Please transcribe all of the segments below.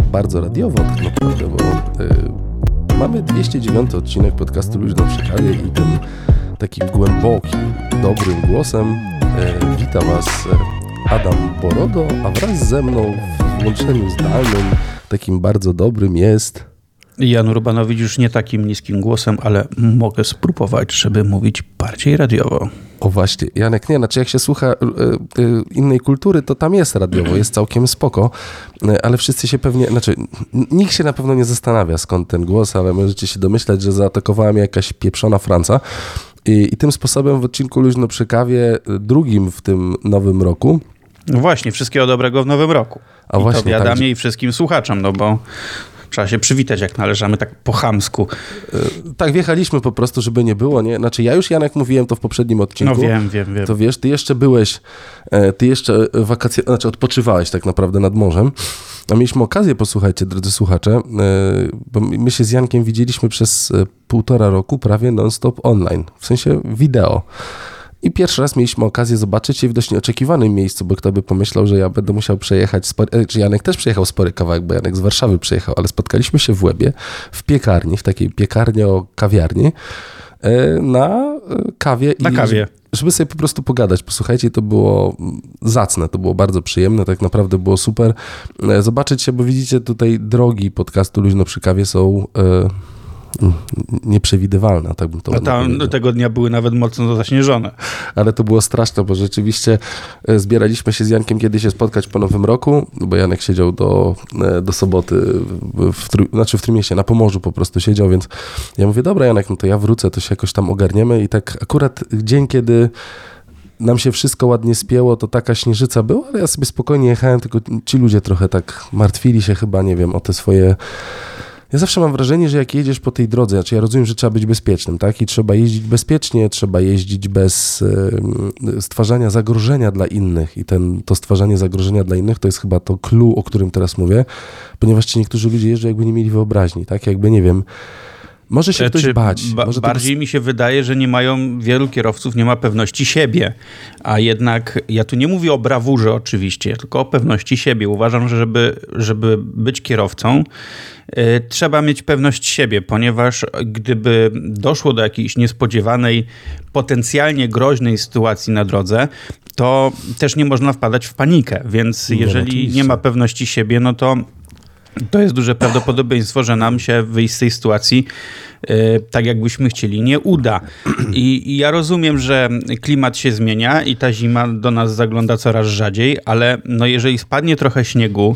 bardzo radiowo tak naprawdę, bo mamy 209 odcinek podcastu Luźno przy kawie i tym takim głębokim, dobrym głosem wita Was Adam Borodo, a wraz ze mną w łączeniu zdalnym takim bardzo dobrym jest... Jan Urbanowicz już nie takim niskim głosem, ale mogę spróbować, żeby mówić bardziej radiowo. O właśnie, Janek, nie, znaczy jak się słucha innej kultury, to tam jest radiowo, jest całkiem spoko, ale wszyscy się pewnie, znaczy nikt się na pewno nie zastanawia skąd ten głos, ale możecie się domyślać, że zaatakowała mnie jakaś pieprzona Franca i tym sposobem w odcinku Luźno przy kawie, drugim w tym nowym roku. No właśnie, wszystkiego dobrego w nowym roku. A I właśnie, to wiadamie i wszystkim słuchaczom, no bo... Trzeba się przywitać, jak należamy, tak po chamsku. Tak, wjechaliśmy po prostu, żeby nie było, nie? Znaczy ja już, Janek, mówiłem to w poprzednim odcinku. No wiem. To wiesz, ty jeszcze byłeś, odpoczywałeś tak naprawdę nad morzem. A mieliśmy okazję, posłuchajcie, drodzy słuchacze, bo my się z Jankiem widzieliśmy przez 1,5 roku prawie non-stop online, w sensie wideo. I pierwszy raz mieliśmy okazję zobaczyć się w dość nieoczekiwanym miejscu, bo kto by pomyślał, że ja będę musiał przejechać, czy Janek też przejechał spory kawałek, bo Janek z Warszawy przyjechał, ale spotkaliśmy się w Łebie, w piekarni, w takiej piekarnio-kawiarni na kawie. Na kawie. Żeby sobie po prostu pogadać. Posłuchajcie, to było zacne, to było bardzo przyjemne, tak naprawdę było super zobaczyć się, bo widzicie tutaj drogi podcastu Luźno przy kawie są... nieprzewidywalna, tak bym to powiedział. Tego dnia były nawet mocno zaśnieżone. Ale to było straszne, bo rzeczywiście zbieraliśmy się z Jankiem kiedy się spotkać po Nowym Roku, bo Janek siedział do soboty, w Trójmieście, na Pomorzu po prostu siedział, więc ja mówię, dobra Janek, no to ja wrócę, to się jakoś tam ogarniemy i tak akurat dzień, kiedy nam się wszystko ładnie spięło, to taka śnieżyca była, ale ja sobie spokojnie jechałem, tylko ci ludzie trochę tak martwili się chyba, nie wiem, o te swoje... Ja zawsze mam wrażenie, że jak jedziesz po tej drodze, znaczy ja rozumiem, że trzeba być bezpiecznym, tak? I trzeba jeździć bezpiecznie, trzeba jeździć bez stwarzania zagrożenia dla innych. I to stwarzanie zagrożenia dla innych to jest chyba to clue, o którym teraz mówię, ponieważ ci niektórzy ludzie jeżdżą, jakby nie mieli wyobraźni, tak? Jakby, nie wiem, może się ktoś bać. Bardziej mi się wydaje, że wielu kierowców nie ma pewności siebie, a jednak ja tu nie mówię o brawurze oczywiście, tylko o pewności siebie. Uważam, że żeby być kierowcą, trzeba mieć pewność siebie, ponieważ gdyby doszło do jakiejś niespodziewanej, potencjalnie groźnej sytuacji na drodze, to też nie można wpadać w panikę, więc jeżeli nie ma pewności siebie, no to jest duże prawdopodobieństwo, że nam się wyjść z tej sytuacji tak jakbyśmy chcieli nie uda. I ja rozumiem, że klimat się zmienia i ta zima do nas zagląda coraz rzadziej, ale no jeżeli spadnie trochę śniegu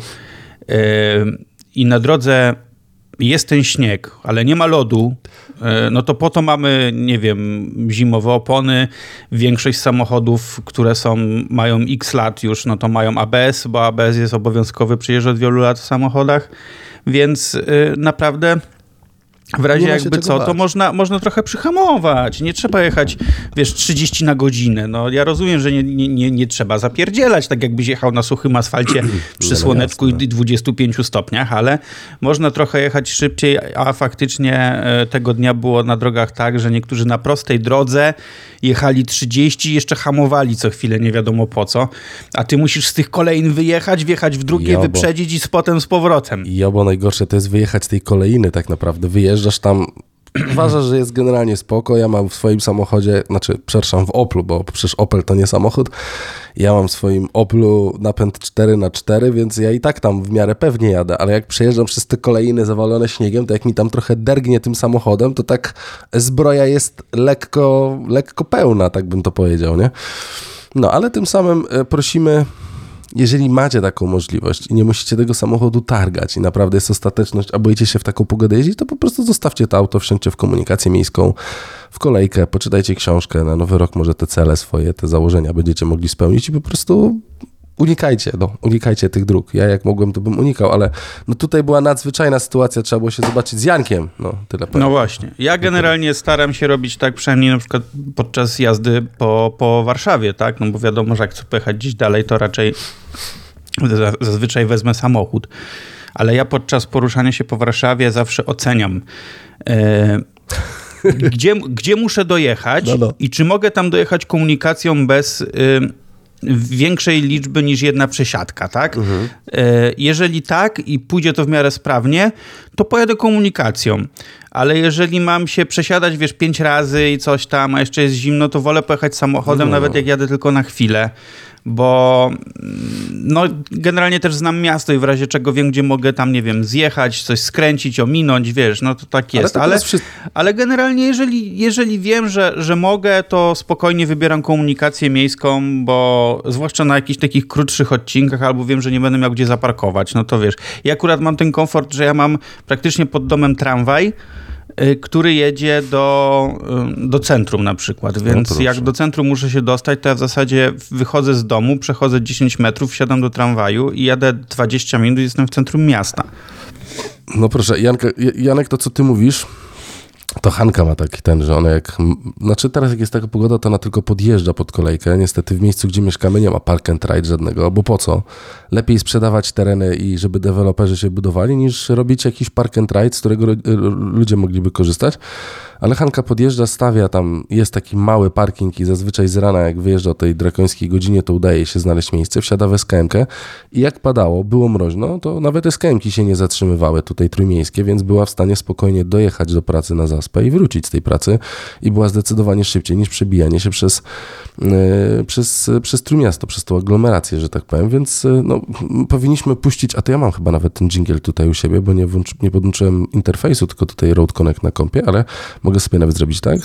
i na drodze jest ten śnieg, ale nie ma lodu, no to po to mamy, nie wiem, zimowe opony. Większość samochodów, które mają x lat już, no to mają ABS, bo ABS jest obowiązkowy przecież od wielu lat w samochodach, więc naprawdę... W razie jakby co, to można trochę przyhamować. Nie trzeba jechać, 30 na godzinę. No, ja rozumiem, że nie trzeba zapierdzielać, tak jakbyś jechał na suchym asfalcie przy słoneczku i 25 stopniach, ale można trochę jechać szybciej, a faktycznie tego dnia było na drogach tak, że niektórzy na prostej drodze jechali 30 i jeszcze hamowali co chwilę, nie wiadomo po co. A ty musisz z tych kolejn wyjechać, wjechać w drugie, wyprzedzić i potem z powrotem. Bo najgorsze to jest wyjechać z tej kolejny tak naprawdę. Wyjeżdżasz tam, uważasz, że jest generalnie spoko. Ja mam w swoim samochodzie, w Oplu, bo przecież Opel to nie samochód. Ja mam w swoim Oplu napęd 4x4, więc ja i tak tam w miarę pewnie jadę, ale jak przejeżdżam przez te kolejny zawalone śniegiem, to jak mi tam trochę dergnie tym samochodem, to tak zbroja jest lekko pełna, tak bym to powiedział, nie? No, ale tym samym prosimy... Jeżeli macie taką możliwość i nie musicie tego samochodu targać i naprawdę jest ostateczność, a boicie się w taką pogodę jeździć, to po prostu zostawcie to auto, wsiądźcie w komunikację miejską, w kolejkę, poczytajcie książkę, na Nowy Rok może te cele swoje, te założenia będziecie mogli spełnić i po prostu unikajcie tych dróg. Ja jak mogłem, to bym unikał, ale tutaj była nadzwyczajna sytuacja, trzeba było się zobaczyć z Jankiem. Tyle powiem. No właśnie. Ja generalnie staram się robić tak, przynajmniej na przykład podczas jazdy po Warszawie, tak? No bo wiadomo, że jak chcę pojechać gdzieś dalej, to raczej zazwyczaj wezmę samochód. Ale ja podczas poruszania się po Warszawie zawsze oceniam gdzie muszę dojechać i czy mogę tam dojechać komunikacją większej liczby niż jedna przesiadka, tak? Jeżeli tak i pójdzie to w miarę sprawnie, to pojadę komunikacją. Ale jeżeli mam się przesiadać, 5 razy i coś tam, a jeszcze jest zimno, to wolę pojechać samochodem, nawet jak jadę tylko na chwilę. Bo generalnie też znam miasto i w razie czego wiem, gdzie mogę tam, zjechać, coś skręcić, ominąć, to tak jest. Ale generalnie jeżeli wiem, że mogę, to spokojnie wybieram komunikację miejską, bo zwłaszcza na jakichś takich krótszych odcinkach, albo wiem, że nie będę miał gdzie zaparkować, to wiesz. Ja akurat mam ten komfort, że ja mam praktycznie pod domem tramwaj, który jedzie do centrum na przykład, więc jak do centrum muszę się dostać, to ja w zasadzie wychodzę z domu, przechodzę 10 metrów, wsiadam do tramwaju i jadę 20 minut i jestem w centrum miasta. No proszę, Janek, to co ty mówisz, to Hanka ma taki że ona teraz jak jest taka pogoda, to ona tylko podjeżdża pod kolejkę. Niestety w miejscu, gdzie mieszkamy, nie ma park and ride żadnego, bo po co? Lepiej sprzedawać tereny i żeby deweloperzy się budowali, niż robić jakiś park and ride, z którego ludzie mogliby korzystać. Ale Hanka podjeżdża, stawia tam, jest taki mały parking i zazwyczaj z rana, jak wyjeżdża o tej drakońskiej godzinie, to udaje się znaleźć miejsce, wsiada w SKM-kę i jak padało, było mroźno, to nawet SKM-ki się nie zatrzymywały tutaj trójmiejskie, więc była w stanie spokojnie dojechać do pracy na Zaspę i wrócić z tej pracy i była zdecydowanie szybciej niż przebijanie się przez Trójmiasto, przez tą aglomerację, że tak powiem, więc powinniśmy puścić, a to ja mam chyba nawet ten dżingiel tutaj u siebie, bo nie podłączyłem interfejsu, tylko tutaj Road Connect na kompie, ale mogę sobie nawet zrobić tak.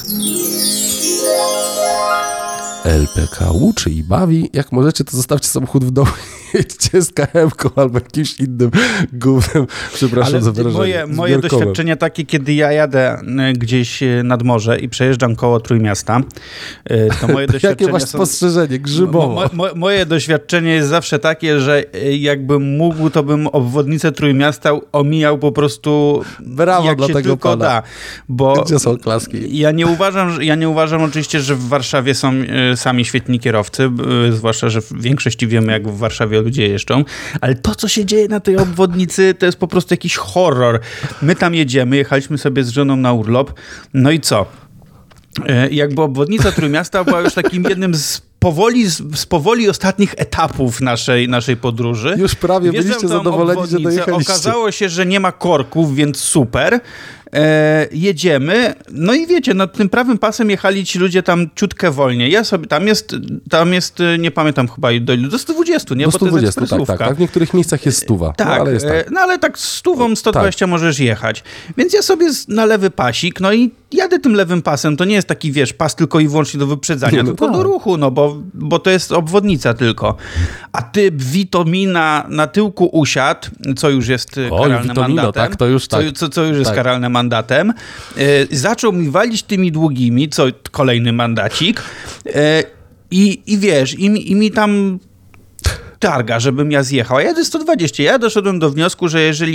LPK uczy i bawi. Jak możecie, to zostawcie samochód w domu, jedźcie z KM-ką albo jakimś innym gównem. Przepraszam za wyrażenie. Moje doświadczenia takie, kiedy ja jadę gdzieś nad morze i przejeżdżam koło Trójmiasta, to moje doświadczenia jakie masz spostrzeżenie? Grzybowo. Moje doświadczenie jest zawsze takie, że jakbym mógł, to bym obwodnicę Trójmiasta omijał po prostu brawo jak dla się tego tylko pana. Da. Bo gdzie są klaski? Ja nie uważam oczywiście, że w Warszawie są sami świetni kierowcy, zwłaszcza, że w większości wiemy, jak w Warszawie ludzie jeżdżą, ale to, co się dzieje na tej obwodnicy, to jest po prostu jakiś horror. My tam jechaliśmy sobie z żoną na urlop, no i co? Jakby obwodnica Trójmiasta była już takim jednym z powoli ostatnich etapów naszej podróży. Już prawie byliście zadowoleni, że dojechaliście. Okazało się, że nie ma korków, więc super. Jedziemy, no i wiecie, tym prawym pasem jechali ci ludzie tam ciutkę wolniej. Ja sobie, tam jest, nie pamiętam chyba, do 120, nie? Do 120, tak. W niektórych miejscach jest 100. Tak, ale jest tak. No ale tak z 100, 120 możesz jechać. Więc ja sobie na lewy pasik, no i jadę tym lewym pasem. To nie jest taki, pas tylko i wyłącznie do wyprzedzania, tylko do ruchu, bo to jest obwodnica tylko. A typ Witomina na tyłku usiadł, co już jest karalnym mandatem. Tak, to już tak. Co już jest karalnym mandatem. Zaczął mi walić tymi długimi, kolejny mandacik. I wiesz, i mi tam targa, żebym ja zjechał. A jadę 120. Ja doszedłem do wniosku, że jeżeli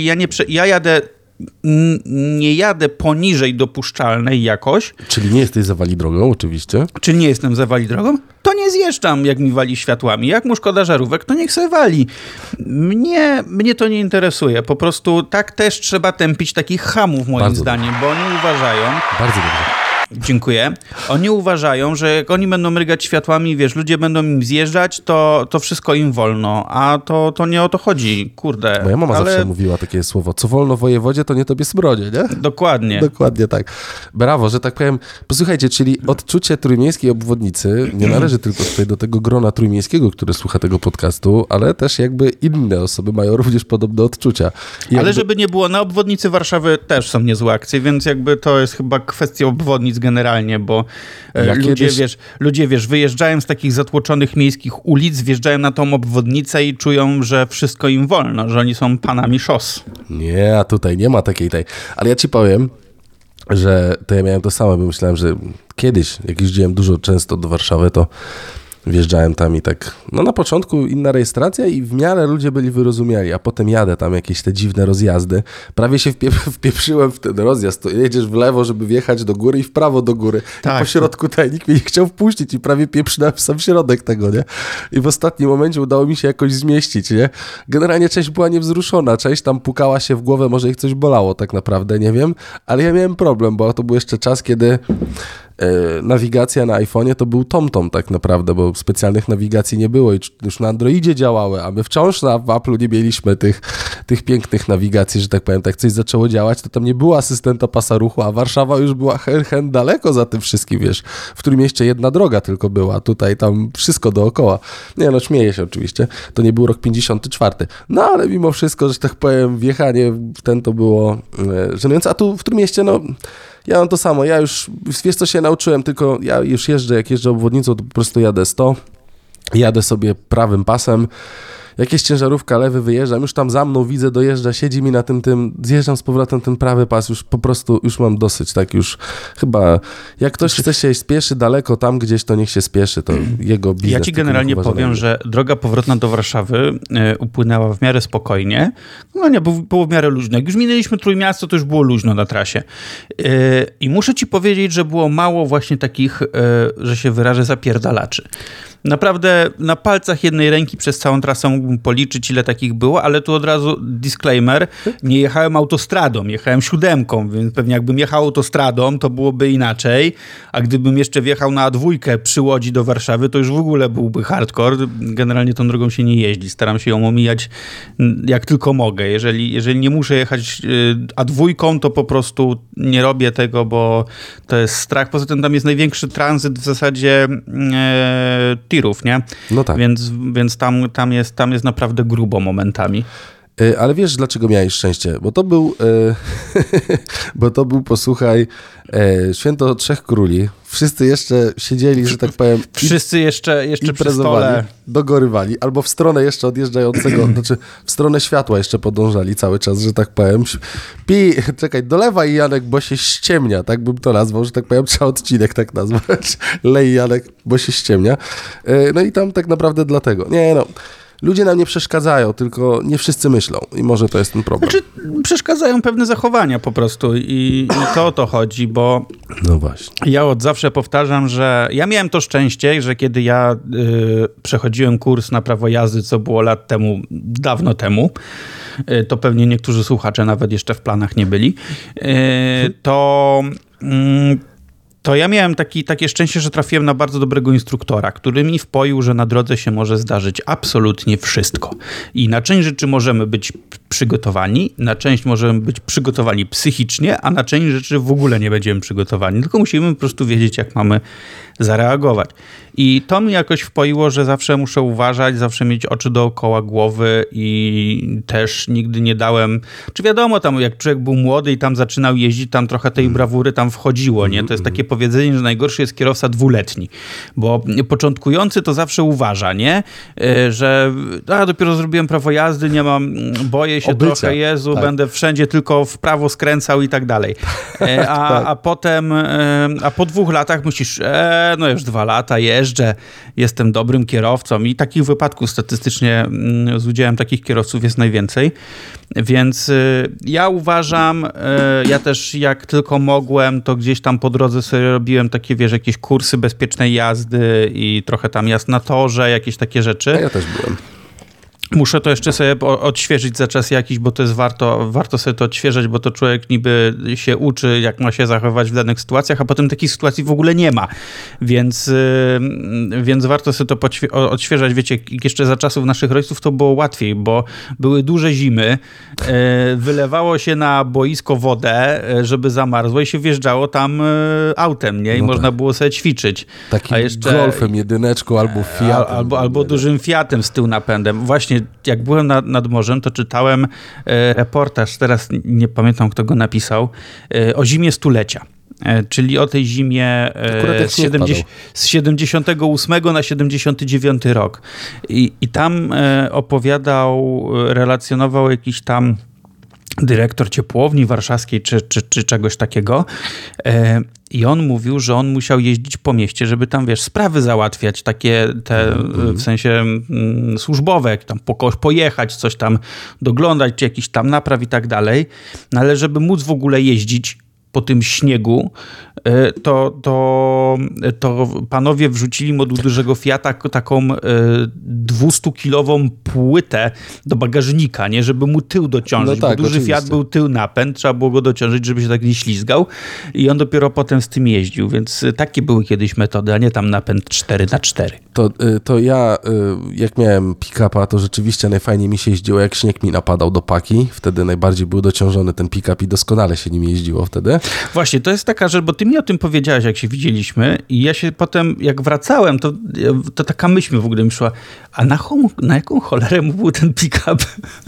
nie jadę poniżej dopuszczalnej jakoś. Czyli nie jesteś za wali drogą, oczywiście. Czy nie jestem za wali drogą? To nie zjeżdżam, jak mi wali światłami. Jak mu szkoda żarówek, to niech se wali. Mnie to nie interesuje. Po prostu tak też trzeba tępić takich chamów, moim zdaniem, bo oni uważają... Bardzo dobrze. Dziękuję. Oni uważają, że jak oni będą mrygać światłami, ludzie będą im zjeżdżać, to wszystko im wolno, a to nie o to chodzi, kurde. Moja mama zawsze mówiła takie słowo, co wolno wojewodzie, to nie tobie smrodzie, nie? Dokładnie. Dokładnie tak. Brawo, że tak powiem. Posłuchajcie, czyli odczucie trójmiejskiej obwodnicy nie należy tylko tutaj do tego grona trójmiejskiego, które słucha tego podcastu, ale też jakby inne osoby mają również podobne odczucia. Ale żeby nie było, na obwodnicy Warszawy też są niezłe akcje, więc jakby to jest chyba kwestia obwodnic generalnie, bo ludzie wyjeżdżają z takich zatłoczonych miejskich ulic, wjeżdżają na tą obwodnicę i czują, że wszystko im wolno, że oni są panami szos. Nie, a tutaj nie ma takiej Ale ja ci powiem, że to ja miałem to samo, bo myślałem, że kiedyś, jak jeździłem często do Warszawy, to wjeżdżałem tam i tak, na początku inna rejestracja i w miarę ludzie byli wyrozumiali, a potem jadę tam jakieś te dziwne rozjazdy. Prawie się wpieprzyłem w ten rozjazd, to jedziesz w lewo, żeby wjechać do góry i w prawo do góry. Tak. I po środku nikt mnie nie chciał wpuścić i prawie pieprznąłem w sam środek tego, nie? I w ostatnim momencie udało mi się jakoś zmieścić, nie? Generalnie część była niewzruszona, część tam pukała się w głowę, może ich coś bolało tak naprawdę, nie wiem, ale ja miałem problem, bo to był jeszcze czas, kiedy nawigacja na iPhone'ie to był TomTom tak naprawdę, bo specjalnych nawigacji nie było i już na Androidzie działały, a my wciąż w Apple'u nie mieliśmy tych pięknych nawigacji, że tak powiem. Tak coś zaczęło działać, to tam nie było asystenta pasa ruchu, a Warszawa już była hen daleko za tym wszystkim, wiesz, w którym mieście jedna droga tylko była, tutaj tam wszystko dookoła. Nie no, śmieję się oczywiście, to nie był rok 54. No ale mimo wszystko, że tak powiem, wjechanie w ten to było żenujące, a tu w którym mieście, no ja mam to samo, ja już, wiesz co się nauczyłem, tylko ja już jak jeżdżę obwodnicą, to po prostu jadę 100, jadę sobie prawym pasem, jakieś ciężarówka, lewy, wyjeżdżam, już tam za mną widzę, dojeżdża, siedzi mi na tym, zjeżdżam z powrotem ten prawy pas, już po prostu, już mam dosyć, tak już chyba, jak ktoś chce się spieszy daleko tam gdzieś, to niech się spieszy, to jego biznes. Ja ci generalnie powiem, że droga powrotna do Warszawy upłynęła w miarę spokojnie, no nie, było w miarę luźno. Jak już minęliśmy Trójmiasto, to już było luźno na trasie. I muszę ci powiedzieć, że było mało właśnie takich, że się wyrażę, zapierdalaczy. Naprawdę na palcach jednej ręki przez całą trasę mógłbym policzyć, ile takich było, ale tu od razu disclaimer, nie jechałem autostradą, jechałem 7, więc pewnie jakbym jechał autostradą, to byłoby inaczej, a gdybym jeszcze wjechał na A2 przy Łodzi do Warszawy, to już w ogóle byłby hardcore. Generalnie tą drogą się nie jeździ, staram się ją omijać jak tylko mogę. Jeżeli nie muszę jechać A2, to po prostu nie robię tego, bo to jest strach. Poza tym tam jest największy tranzyt w zasadzie tirów, nie? No tak. Więc tam jest naprawdę grubo momentami. Ale wiesz, dlaczego miałeś szczęście? Bo to był, posłuchaj, Święto Trzech Króli. Wszyscy jeszcze siedzieli, że tak powiem... Wszyscy jeszcze przy stole. Dogorywali, albo w stronę jeszcze odjeżdżającego, znaczy w stronę światła jeszcze podążali cały czas, że tak powiem. Dolewaj Janek, bo się ściemnia, tak bym to nazwał, że tak powiem, trzeba odcinek tak nazwać. Lej Janek, bo się ściemnia. No i tam tak naprawdę dlatego. Nie no... Ludzie nam nie przeszkadzają, tylko nie wszyscy myślą i może to jest ten problem. Znaczy, przeszkadzają pewne zachowania po prostu i to o to chodzi, bo no właśnie. Ja od zawsze powtarzam, że ja miałem to szczęście, że kiedy ja przechodziłem kurs na prawo jazdy, co było lat temu, dawno temu, to pewnie niektórzy słuchacze nawet jeszcze w planach nie byli, to ja miałem takie szczęście, że trafiłem na bardzo dobrego instruktora, który mi wpoił, że na drodze się może zdarzyć absolutnie wszystko. I na część rzeczy możemy być przygotowani, na część możemy być przygotowani psychicznie, a na część rzeczy w ogóle nie będziemy przygotowani. Tylko musimy po prostu wiedzieć, jak mamy zareagować. I to mi jakoś wpoiło, że zawsze muszę uważać, zawsze mieć oczy dookoła głowy i też nigdy nie dałem... Czy wiadomo, tam jak człowiek był młody i tam zaczynał jeździć, tam trochę tej brawury tam wchodziło, nie? To jest takie powiedzenie, że najgorszy jest kierowca dwuletni, bo początkujący to zawsze uważa, nie? Że dopiero zrobiłem prawo jazdy, nie mam, boję się trochę, Jezu, tak. Będę wszędzie tylko w prawo skręcał i tak dalej. A potem, po 2 latach myślisz, no już 2 lata jeżdżę, jestem dobrym kierowcą i takich wypadków statystycznie z udziałem takich kierowców jest najwięcej. Więc ja uważam, ja też jak tylko mogłem, to gdzieś tam po drodze sobie robiłem takie, wiesz, jakieś kursy bezpiecznej jazdy i trochę tam jazd na torze, jakieś takie rzeczy. Ja też byłem. Muszę to jeszcze sobie odświeżyć za czas jakiś, bo to jest warto sobie to odświeżać, bo to człowiek niby się uczy, jak ma się zachowywać w danych sytuacjach, a potem takich sytuacji w ogóle nie ma. Więc warto sobie to odświeżać. Wiecie, jeszcze za czasów naszych rodziców to było łatwiej, bo były duże zimy, wylewało się na boisko wodę, żeby zamarzło i się wjeżdżało tam autem, nie? I można było sobie ćwiczyć. Takim Golfem, jedyneczką albo Fiatem. Albo dużym Fiatem z tyłu napędem. Właśnie jak byłem nad morzem, to czytałem reportaż, teraz nie pamiętam, kto go napisał, o zimie stulecia. Czyli o tej zimie z 78 na 79 rok. I tam relacjonował jakiś tam dyrektor ciepłowni warszawskiej czy czegoś takiego. I on mówił, że on musiał jeździć po mieście, żeby tam, wiesz, sprawy załatwiać, takie w sensie służbowe, tam po kogoś pojechać, coś tam doglądać, czy jakiś tam napraw i tak dalej. No ale żeby móc w ogóle jeździć po tym śniegu, to panowie wrzucili mu do dużego Fiata taką 200-kilową płytę do bagażnika, nie, żeby mu tył dociążyć, no tak, bo duży oczywiście. Fiat był tył napęd, trzeba było go dociążyć, żeby się tak nie ślizgał i on dopiero potem z tym jeździł, więc takie były kiedyś metody, a nie tam napęd 4x4. To ja, jak miałem pick-upa, to rzeczywiście najfajniej mi się jeździło, jak śnieg mi napadał do paki, wtedy najbardziej był dociążony ten pick-up i doskonale się nim jeździło wtedy. Właśnie, to jest taka rzecz, bo ty mi o tym powiedziałeś, jak się widzieliśmy i ja się potem, jak wracałem, to taka myśl mi w ogóle mi szła, a na jaką cholerę mu był ten pick-up?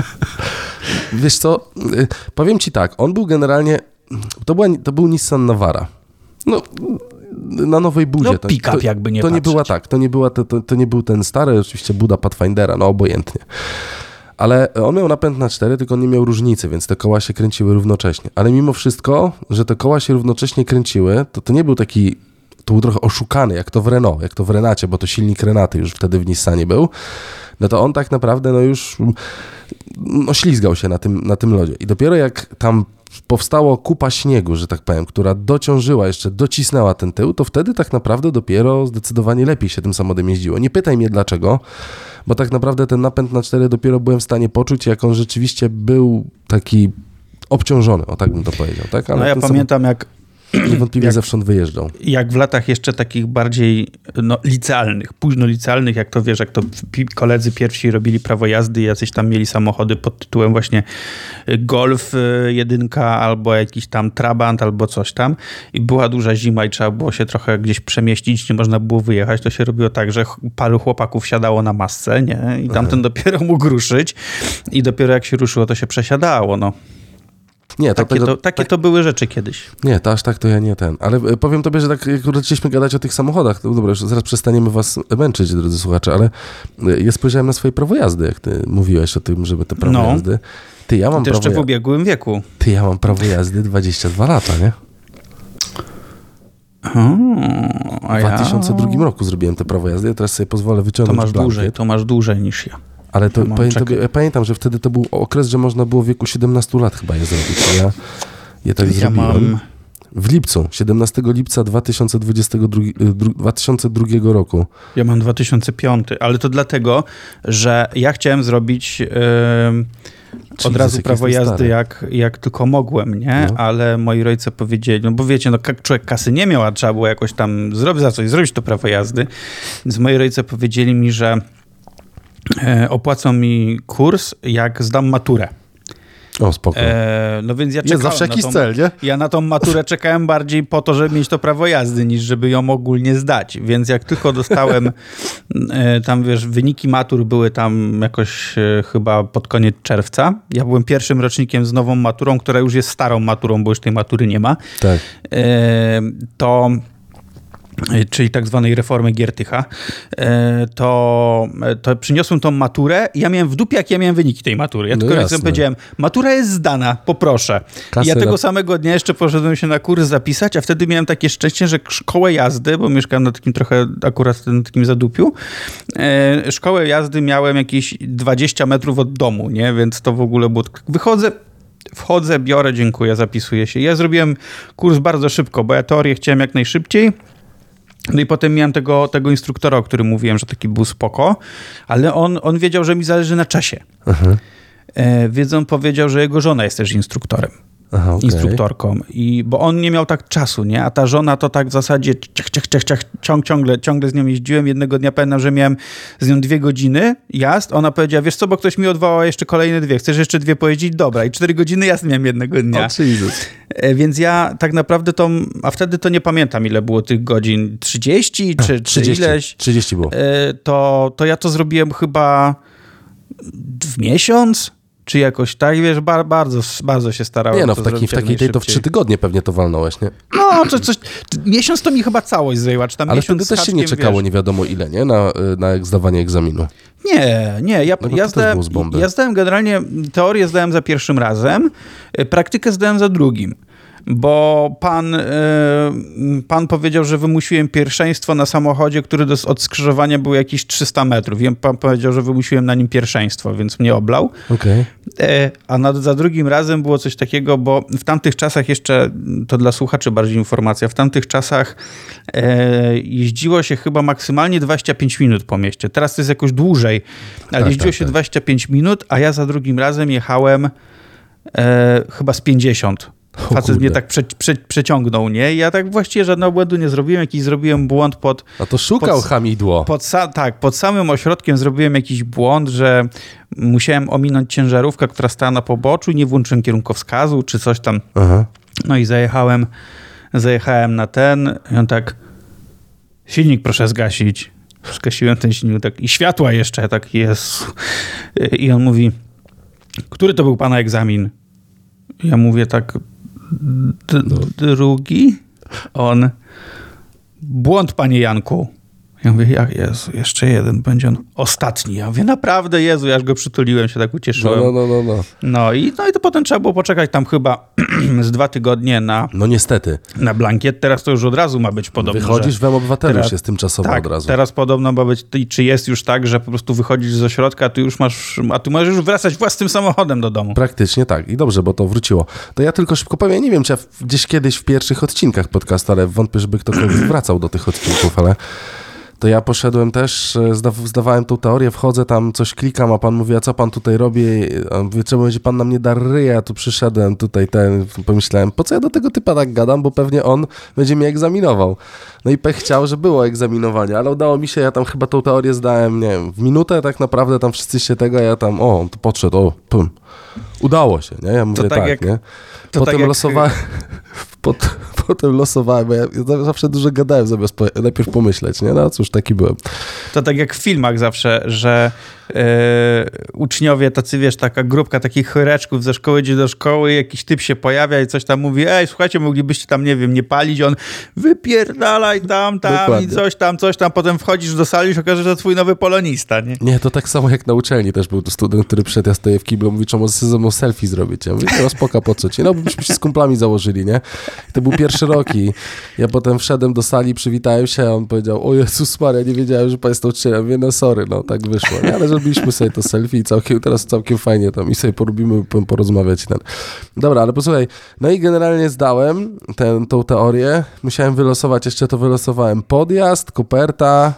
Wiesz co, powiem ci tak, on był generalnie, to był Nissan Navara. No, na Nowej Budzie. No pick-up jakby nie to patrzeć. nie była tak, to nie był ten stary, oczywiście Buda Pathfindera, no obojętnie. Ale on miał napęd na 4, tylko on nie miał różnicy, więc te koła się kręciły równocześnie. Ale mimo wszystko, że te koła się równocześnie kręciły, to nie był taki, to był trochę oszukany, jak to w Renault, jak to w Renacie, bo to silnik Renaty już wtedy w Nissanie był. No to on tak naprawdę już ślizgał się na tym lodzie. I dopiero jak tam powstało kupa śniegu, że tak powiem, która dociążyła, jeszcze docisnęła ten tył, to wtedy tak naprawdę dopiero zdecydowanie lepiej się tym samochodem jeździło. Nie pytaj mnie dlaczego, bo tak naprawdę ten napęd na 4 dopiero byłem w stanie poczuć, jak on rzeczywiście był taki obciążony, o tak bym to powiedział. Tak? Ale no ja pamiętam niewątpliwie zewsząd wyjeżdżał. Jak w latach jeszcze takich bardziej licealnych, późno licealnych, jak to wiesz, jak to koledzy pierwsi robili prawo jazdy, jacyś tam mieli samochody pod tytułem właśnie Golf 1 albo jakiś tam Trabant albo coś tam i była duża zima i trzeba było się trochę gdzieś przemieścić, nie można było wyjechać, to się robiło tak, że paru chłopaków siadało na masce, nie? I tamten dopiero mógł ruszyć i dopiero jak się ruszyło, to się przesiadało, no. Nie, to były rzeczy kiedyś. Nie, to aż tak to ja nie ale powiem tobie, że tak jak zaczęliśmy gadać o tych samochodach, to dobra, już zaraz przestaniemy was męczyć, drodzy słuchacze, ale ja spojrzałem na swoje prawo jazdy, jak ty mówiłeś o tym, żeby te prawo jazdy. Ja mam to jeszcze w ubiegłym wieku. Ja mam prawo jazdy 22 lata, nie? W 2002 roku zrobiłem te prawo jazdy, ja teraz sobie pozwolę wyciągnąć blankiet. To masz dłużej niż ja. Ale to ja pamiętam, że wtedy to był okres, że można było w wieku 17 lat chyba je zrobić. Ja tak zrobiłem. W lipcu, 17 lipca 2002 roku. Ja mam 2005, ale to dlatego, że ja chciałem zrobić od razu prawo jazdy jak tylko mogłem, nie? No. Ale moi rodzice powiedzieli, no bo wiecie, no człowiek kasy nie miał, a trzeba było jakoś tam zrobić to prawo jazdy. Więc moi rodzice powiedzieli mi, że opłacą mi kurs, jak zdam maturę. O, spoko. No więc ja czekałem. Jest zawsze jakiś cel, nie? Ja na tą maturę czekałem bardziej po to, żeby mieć to prawo jazdy, niż żeby ją ogólnie zdać. Więc jak tylko dostałem tam, wiesz, wyniki matur były tam jakoś chyba pod koniec czerwca. Ja byłem pierwszym rocznikiem z nową maturą, która już jest starą maturą, bo już tej matury nie ma. Tak. Czyli tak zwanej reformy Giertycha, to przyniosłem tą maturę i ja miałem w dupie, jak ja miałem wyniki tej matury. Ja tylko powiedziałem, matura jest zdana, poproszę. I ja tego samego dnia jeszcze poszedłem się na kurs zapisać, a wtedy miałem takie szczęście, że szkołę jazdy, bo mieszkałem na takim trochę akurat na takim zadupiu, szkołę jazdy miałem jakieś 20 metrów od domu, nie? Więc to w ogóle było... Wchodzę, biorę, dziękuję, zapisuję się. Ja zrobiłem kurs bardzo szybko, bo ja teorię chciałem jak najszybciej. No i potem miałem tego instruktora, o którym mówiłem, że taki był spoko, ale on wiedział, że mi zależy na czasie. Więc on powiedział, że jego żona jest też instruktorem. Instruktorką. Bo on nie miał tak czasu, nie? A ta żona to tak w zasadzie ciągle z nią jeździłem. Jednego dnia pamiętam, że miałem z nią 2 godziny jazd. Ona powiedziała, wiesz co, bo ktoś mi odwołał jeszcze kolejne 2. Chcesz jeszcze 2 pojeździć? Dobra. I 4 godziny jazd miałem jednego dnia. Więc ja tak naprawdę a wtedy to nie pamiętam, ile było tych godzin. 30 czy ileś. 30 było. To ja to zrobiłem chyba w miesiąc. Czy jakoś tak, wiesz, bardzo się starałem. Nie no, w takiej to w 3 tygodnie pewnie to walnąłeś, nie? No, miesiąc to mi chyba całość zajęła, czy tam ale miesiąc wtedy też się nie czekało, wiesz, nie wiadomo ile, nie? Na zdawanie egzaminu. Nie, ja zdałem generalnie, teorię zdałem za pierwszym razem, praktykę zdałem za drugim. bo pan powiedział, że wymusiłem pierwszeństwo na samochodzie, który od skrzyżowania był jakieś 300 metrów. I pan powiedział, że wymusiłem na nim pierwszeństwo, więc mnie oblał. Okay. A za drugim razem było coś takiego, bo w tamtych czasach jeszcze, to dla słuchaczy bardziej informacja, w tamtych czasach jeździło się chyba maksymalnie 25 minut po mieście. Teraz to jest jakoś dłużej, ale jeździło się 25 minut, a ja za drugim razem jechałem chyba z 50. Facet mnie tak przeciągnął, nie? Ja tak właściwie żadnego błędu nie zrobiłem, jakiś zrobiłem błąd A to szukał hamidło. Pod samym ośrodkiem zrobiłem jakiś błąd, że musiałem ominąć ciężarówkę, która stała na poboczu i nie włączyłem kierunkowskazu, czy coś tam. Aha. No i zajechałem na ten i on tak, silnik proszę zgasić. Zgasiłem ten silnik tak i światła jeszcze, tak jest. I on mówi, który to był pana egzamin? Ja mówię tak, drugi? On, błąd, panie Janku. Ja mówię, jak Jezu, jeszcze jeden będzie on ostatni. Ja mówię, naprawdę, Jezu, ja aż go przytuliłem, się tak ucieszyłem. No i to potem trzeba było poczekać tam chyba z 2 tygodnie na... No niestety. Na blankiet. Teraz to już od razu ma być podobno. Wychodzisz w obywatelu, już jest tymczasowo od razu. Teraz podobno ma być, czy jest już tak, że po prostu wychodzisz z ośrodka, a ty możesz już wracać własnym samochodem do domu. Praktycznie tak. I dobrze, bo to wróciło. To ja tylko szybko powiem, nie wiem, czy ja gdzieś kiedyś w pierwszych odcinkach podcastu, ale wątpię, żeby ktokolwiek wracał do tych odcinków, ale... To ja poszedłem też, zdawałem tą teorię, wchodzę tam, coś klikam, a pan mówi, a co pan tutaj robi? A mówi, czemu będzie pan na mnie dar ryja? Ja tu przyszedłem, pomyślałem, po co ja do tego typa tak gadam, bo pewnie on będzie mnie egzaminował. No i pech chciał, że było egzaminowanie, ale udało mi się, ja tam chyba tą teorię zdałem, nie wiem, w minutę tak naprawdę, tam wszyscy się tego, ja tam, to podszedł, pum. Udało się, nie? Ja mówię tak, nie? Potem losowałem... Potem losowałem, bo ja zawsze dużo gadałem, zamiast najpierw pomyśleć, nie? No cóż, taki byłem. To tak jak w filmach zawsze, że uczniowie tacy, wiesz, taka grupka takich chyreczków ze szkoły idzie do szkoły, jakiś typ się pojawia i coś tam mówi, słuchajcie, moglibyście tam, nie wiem, nie palić, on wypierdalaj tam Dokładnie. I coś tam, potem wchodzisz do sali i się okaże, że to twój nowy polonista, nie? Nie, to tak samo jak na uczelni też był to student, który przyszedł, ja stoję w kiblu, mówi, czemu ze mną selfie zrobić? Ja mówię, no spoko, po co ci? No, bo byśmy się z kumplami założyli, nie? I to był pierwszy rok i ja potem wszedłem do sali, przywitałem się, a on powiedział, o Jezus Maria, nie wiedziałem, że pan jest nauczycielem. Mówię, no sorry, no tak wyszło. Nie? Ale zrobiliśmy sobie to selfie i teraz całkiem fajnie tam i sobie porobimy, porozmawiać. Dobra, ale posłuchaj, no i generalnie zdałem tą teorię, musiałem wylosować, jeszcze to wylosowałem podjazd, koperta,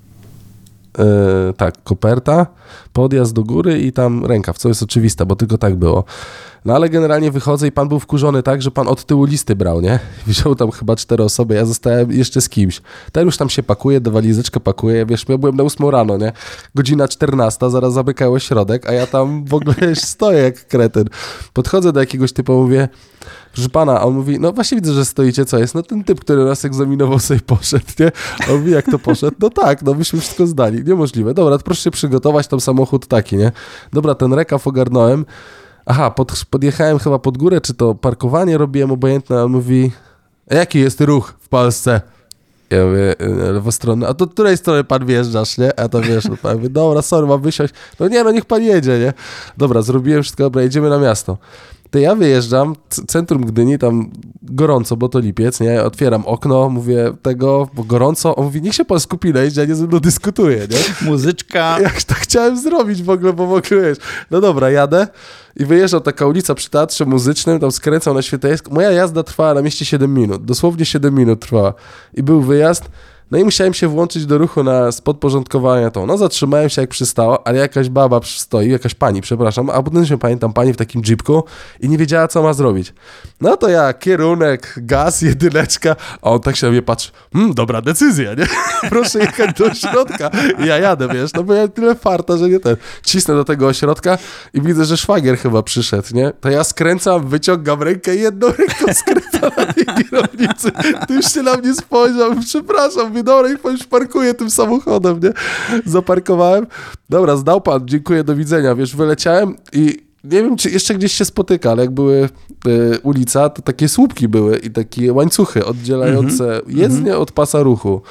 koperta, podjazd do góry i tam rękaw, co jest oczywiste, bo tylko tak było. No ale generalnie wychodzę i pan był wkurzony tak, że pan od tyłu listy brał, nie? Wziął tam chyba 4 osoby, ja zostałem jeszcze z kimś. Ten już tam się pakuje, do walizeczkę pakuje, wiesz, ja byłem na 8 rano, nie? Godzina 14, zaraz zamykało środek, a ja tam w ogóle stoję jak kretyn. Podchodzę do jakiegoś typu, mówię, proszę pana, a on mówi, no właśnie widzę, że stoicie, co jest? No ten typ, który nas egzaminował, sobie poszedł, nie? A on mówi, jak to poszedł? No tak, no myśmy wszystko zdali, niemożliwe. Dobra, to proszę się przygotować, tam samochód taki, nie? Dobra, ten rekaw ogarnąłem. Aha, podjechałem chyba pod górę, czy to parkowanie robiłem obojętne, a on mówi, a jaki jest ruch w Polsce? Ja mówię, lewostronny, a do której strony pan wjeżdżasz, nie? A to wiesz, no pan mówi, dobra, sorry, mam wysiąść. No nie, no niech pan jedzie, nie? Dobra, zrobiłem wszystko, dobra, jedziemy na miasto. To ja wyjeżdżam, centrum Gdyni, tam gorąco, bo to lipiec, nie? Ja otwieram okno, mówię bo gorąco, on mówi, niech się pan skupi na jeździe, a nie ze mną dyskutuje, nie? Muzyczka. Ja tak chciałem zrobić w ogóle, bo wiesz. No dobra, jadę i wyjeżdżam taka ulica przy Teatrze Muzycznym, tam skręcam na Świętojańską. Moja jazda trwała na mieście 7 minut, dosłownie 7 minut trwała. I był wyjazd. No i musiałem się włączyć do ruchu z podporządkowania to. No zatrzymałem się jak przystało, ale jakaś baba stoi, jakaś pani, przepraszam, a potem się pamiętam pani w takim jeepku i nie wiedziała, co ma zrobić. No to ja, kierunek, gaz, jedyneczka, a on tak się na mnie patrzy, dobra decyzja, nie? Proszę jechać do ośrodka. I ja jadę, wiesz, no bo ja tyle farta, że nie cisnę do tego ośrodka i widzę, że szwagier chyba przyszedł, nie? To ja skręcam, wyciągam rękę i jedną ręką skręcam na tej kierownicy. Ty już się na mnie spojrzał, przepraszam, dobra, i pan już parkuje tym samochodem, nie? Zaparkowałem. Dobra, zdał pan, dziękuję, do widzenia. Wiesz, wyleciałem i nie wiem, czy jeszcze gdzieś się spotyka, ale jak były ulica, to takie słupki były i takie łańcuchy oddzielające jezdnię od pasa ruchu.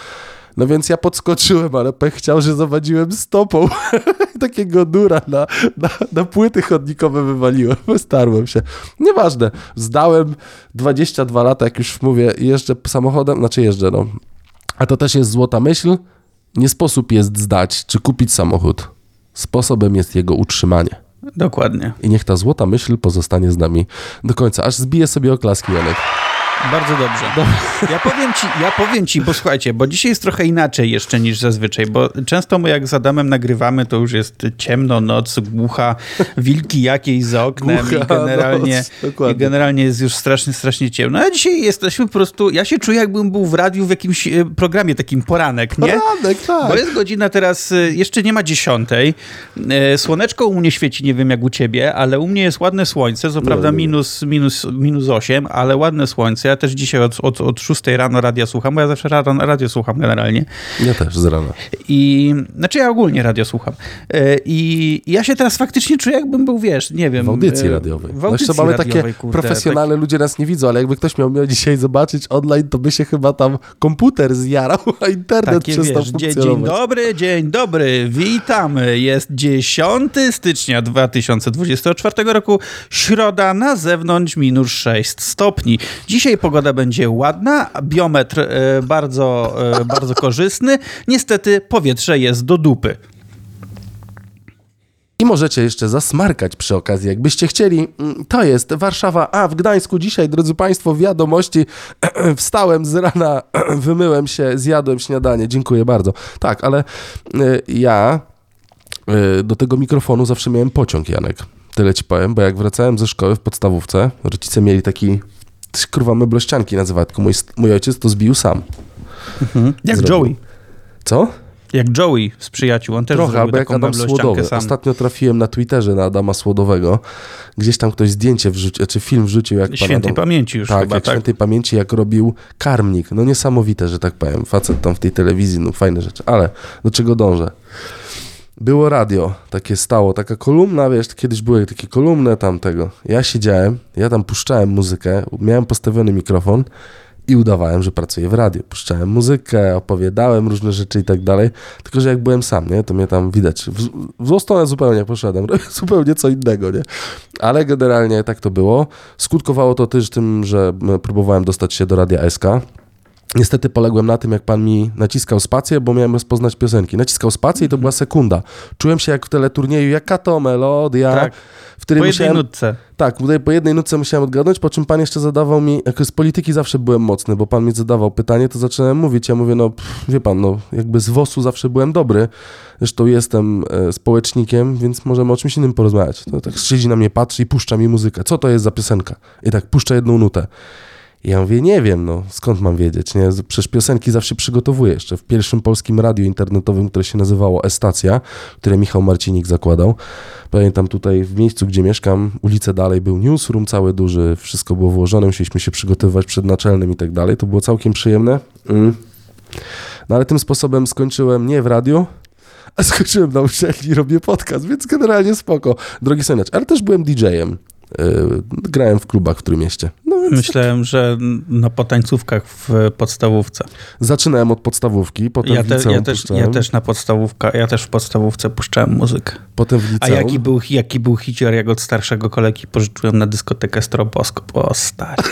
No więc ja podskoczyłem, ale pech chciał, że zawadziłem stopą. Takiego dura na płyty chodnikowe wywaliłem. Starłem się. Nieważne. Zdałem 22 lata, jak już mówię, jeżdżę samochodem, jeżdżę, no. A to też jest złota myśl. Nie sposób jest zdać, czy kupić samochód. Sposobem jest jego utrzymanie. Dokładnie. I niech ta złota myśl pozostanie z nami do końca. Aż zbiję sobie oklaski, Janek. Bardzo dobrze. Ja powiem ci, bo słuchajcie, bo dzisiaj jest trochę inaczej jeszcze niż zazwyczaj, bo często my jak z Adamem nagrywamy, to już jest ciemno, noc, głucha, wilki jakieś za oknem i generalnie jest już strasznie ciemno. A dzisiaj jesteśmy po prostu, ja się czuję jakbym był w radiu w jakimś programie takim poranek, nie? Poranek, tak. Bo jest godzina teraz, jeszcze nie ma 10. Słoneczko u mnie świeci, nie wiem jak u ciebie, ale u mnie jest ładne słońce, co prawda minus 8, ale ładne słońce. Ja też dzisiaj od 6 rano radia słucham, bo ja zawsze radio słucham generalnie. Ja też z rana. Ja ogólnie radio słucham. I ja się teraz faktycznie czuję, jakbym był, wiesz, nie wiem... W audycji radiowej. W audycji mamy radiowej, takie profesjonalne ludzie nas nie widzą, ale jakby ktoś miał mnie dzisiaj zobaczyć online, to by się chyba tam komputer zjarał, a internet przestał funkcjonować. Dzień dobry, witamy. Jest 10 stycznia 2024 roku, środa, na zewnątrz minus 6 stopni. Dzisiaj pogoda będzie ładna, biometr bardzo korzystny. Niestety powietrze jest do dupy. I możecie jeszcze zasmarkać przy okazji, jakbyście chcieli. To jest Warszawa, a w Gdańsku dzisiaj, drodzy Państwo, wiadomości. Wstałem z rana, wymyłem się, zjadłem śniadanie. Dziękuję bardzo. Tak, ale ja do tego mikrofonu zawsze miałem pociąg, Janek. Tyle ci powiem, bo jak wracałem ze szkoły w podstawówce, rodzice mieli taki... Kurwa, meblościanki nazywa, tylko mój ojciec to zbił sam. Jak zrobił. Joey. Co? Jak Joey z Przyjaciół, on też trochę, albo jak Adam Słodowy. Sam. Ostatnio trafiłem na Twitterze na Adama Słodowego. Gdzieś tam ktoś zdjęcie wrzucił, czy film wrzucił. Jak Świętej pamięci już tak, chyba. Jak świętej pamięci, jak robił karmnik. No niesamowite, że tak powiem. Facet tam w tej telewizji, no fajne rzeczy. Ale do czego dążę? Było radio, takie stało, taka kolumna, wiesz, kiedyś były takie kolumny tamtego. Ja siedziałem, ja tam puszczałem muzykę, miałem postawiony mikrofon i udawałem, że pracuję w radiu. Puszczałem muzykę, opowiadałem różne rzeczy i tak dalej, tylko że jak byłem sam, nie, to mnie tam widać. W złą stronę zupełnie poszedłem, zupełnie co innego, nie. Ale generalnie tak to było. Skutkowało to też tym, że próbowałem dostać się do Radia SK. Niestety poległem na tym, jak pan mi naciskał spację, bo miałem rozpoznać piosenki. Naciskał spację i to była sekunda. Czułem się jak w teleturnieju, jaka to melodia, tak. w której jednej nutce. Tak, po jednej nutce musiałem odgadnąć, po czym pan jeszcze zadawał mi, jako z polityki zawsze byłem mocny, bo pan mi zadawał pytanie, to zacząłem mówić. Ja mówię, wie pan, jakby z WOS-u zawsze byłem dobry. Zresztą jestem społecznikiem, więc możemy o czymś innym porozmawiać. To tak siedzi na mnie, patrzy i puszcza mi muzykę. Co to jest za piosenka? I tak puszcza jedną nutę. I ja mówię, nie wiem, skąd mam wiedzieć, nie? Przecież piosenki zawsze przygotowuję. Jeszcze w pierwszym polskim radiu internetowym, które się nazywało E-Stacja, które Michał Marcinik zakładał. Pamiętam tutaj w miejscu, gdzie mieszkam, ulicę dalej był newsroom cały duży, wszystko było włożone, musieliśmy się przygotowywać przed naczelnym i tak dalej. To było całkiem przyjemne. No ale tym sposobem skończyłem nie w radiu, a skończyłem na uczelni i robię podcast, więc generalnie spoko. Drogi Soniacz, ale też byłem DJ-em. Grałem w klubach w Trójmieście. Myślałem, że po tańcówkach w podstawówce. Zaczynałem od podstawówki, potem w liceum puszczałem. Ja też w podstawówce puszczałem muzykę. Potem w liceum. A jaki był hicior, jak od starszego kolegi pożyczyłem na dyskotekę Stroboskop. O, stary.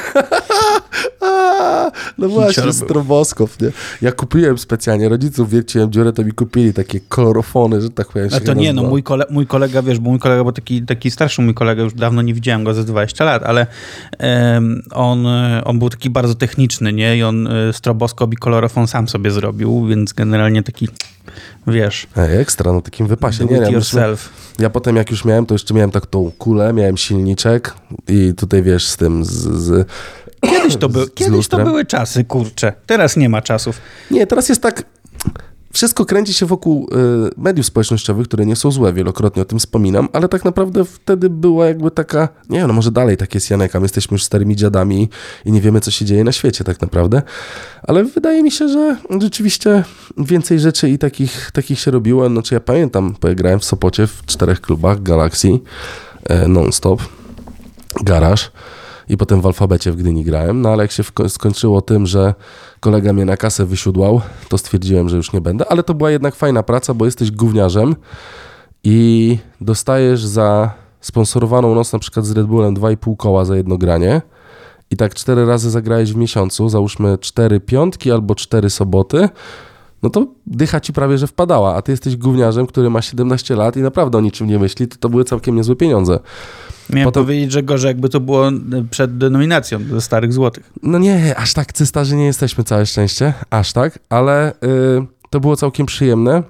No właśnie, stroboskop, nie? Ja kupiłem specjalnie, rodziców wierciłem dziurę, to mi kupili takie kolorofony, że tak powiem. A to nie, mój kolega, wiesz, bo mój kolega był taki starszy, mój kolega, już dawno nie widziałem go ze 20 lat, ale on był taki bardzo techniczny, nie? I on stroboskop i kolorofon sam sobie zrobił, więc generalnie taki, wiesz... Ekstra, na takim wypasie. Do it yourself. Ja potem, jak już miałem, to jeszcze miałem tak tą kulę, miałem silniczek i tutaj, wiesz, z tym Kiedyś to były czasy, kurczę. Teraz nie ma czasów. Nie, teraz jest tak... Wszystko kręci się wokół mediów społecznościowych, które nie są złe, wielokrotnie o tym wspominam, ale tak naprawdę wtedy była jakby taka... Nie, może dalej tak jest, Janek, my jesteśmy już starymi dziadami i nie wiemy, co się dzieje na świecie tak naprawdę, ale wydaje mi się, że rzeczywiście więcej rzeczy i takich się robiło. Znaczy ja pamiętam, bo ja grałem w Sopocie w 4 klubach, Galaxy, Non-Stop, Garaż. i potem w Alfabecie w Gdyni grałem, no ale jak się skończyło tym, że kolega mnie na kasę wysiudłał, to stwierdziłem, że już nie będę, ale to była jednak fajna praca, bo jesteś gówniarzem i dostajesz za sponsorowaną noc na przykład z Red Bullem 2,5 koła za jedno granie i tak 4 razy zagrałeś w miesiącu, załóżmy 4 piątki albo 4 soboty, no to dycha ci prawie, że wpadała, a ty jesteś gówniarzem, który ma 17 lat i naprawdę o niczym nie myśli, to były całkiem niezłe pieniądze. Miałem powiedzieć, że gorzej jakby to było przed denominacją do starych złotych. No nie, aż tak cystarzy nie jesteśmy, całe szczęście, aż tak, ale to było całkiem przyjemne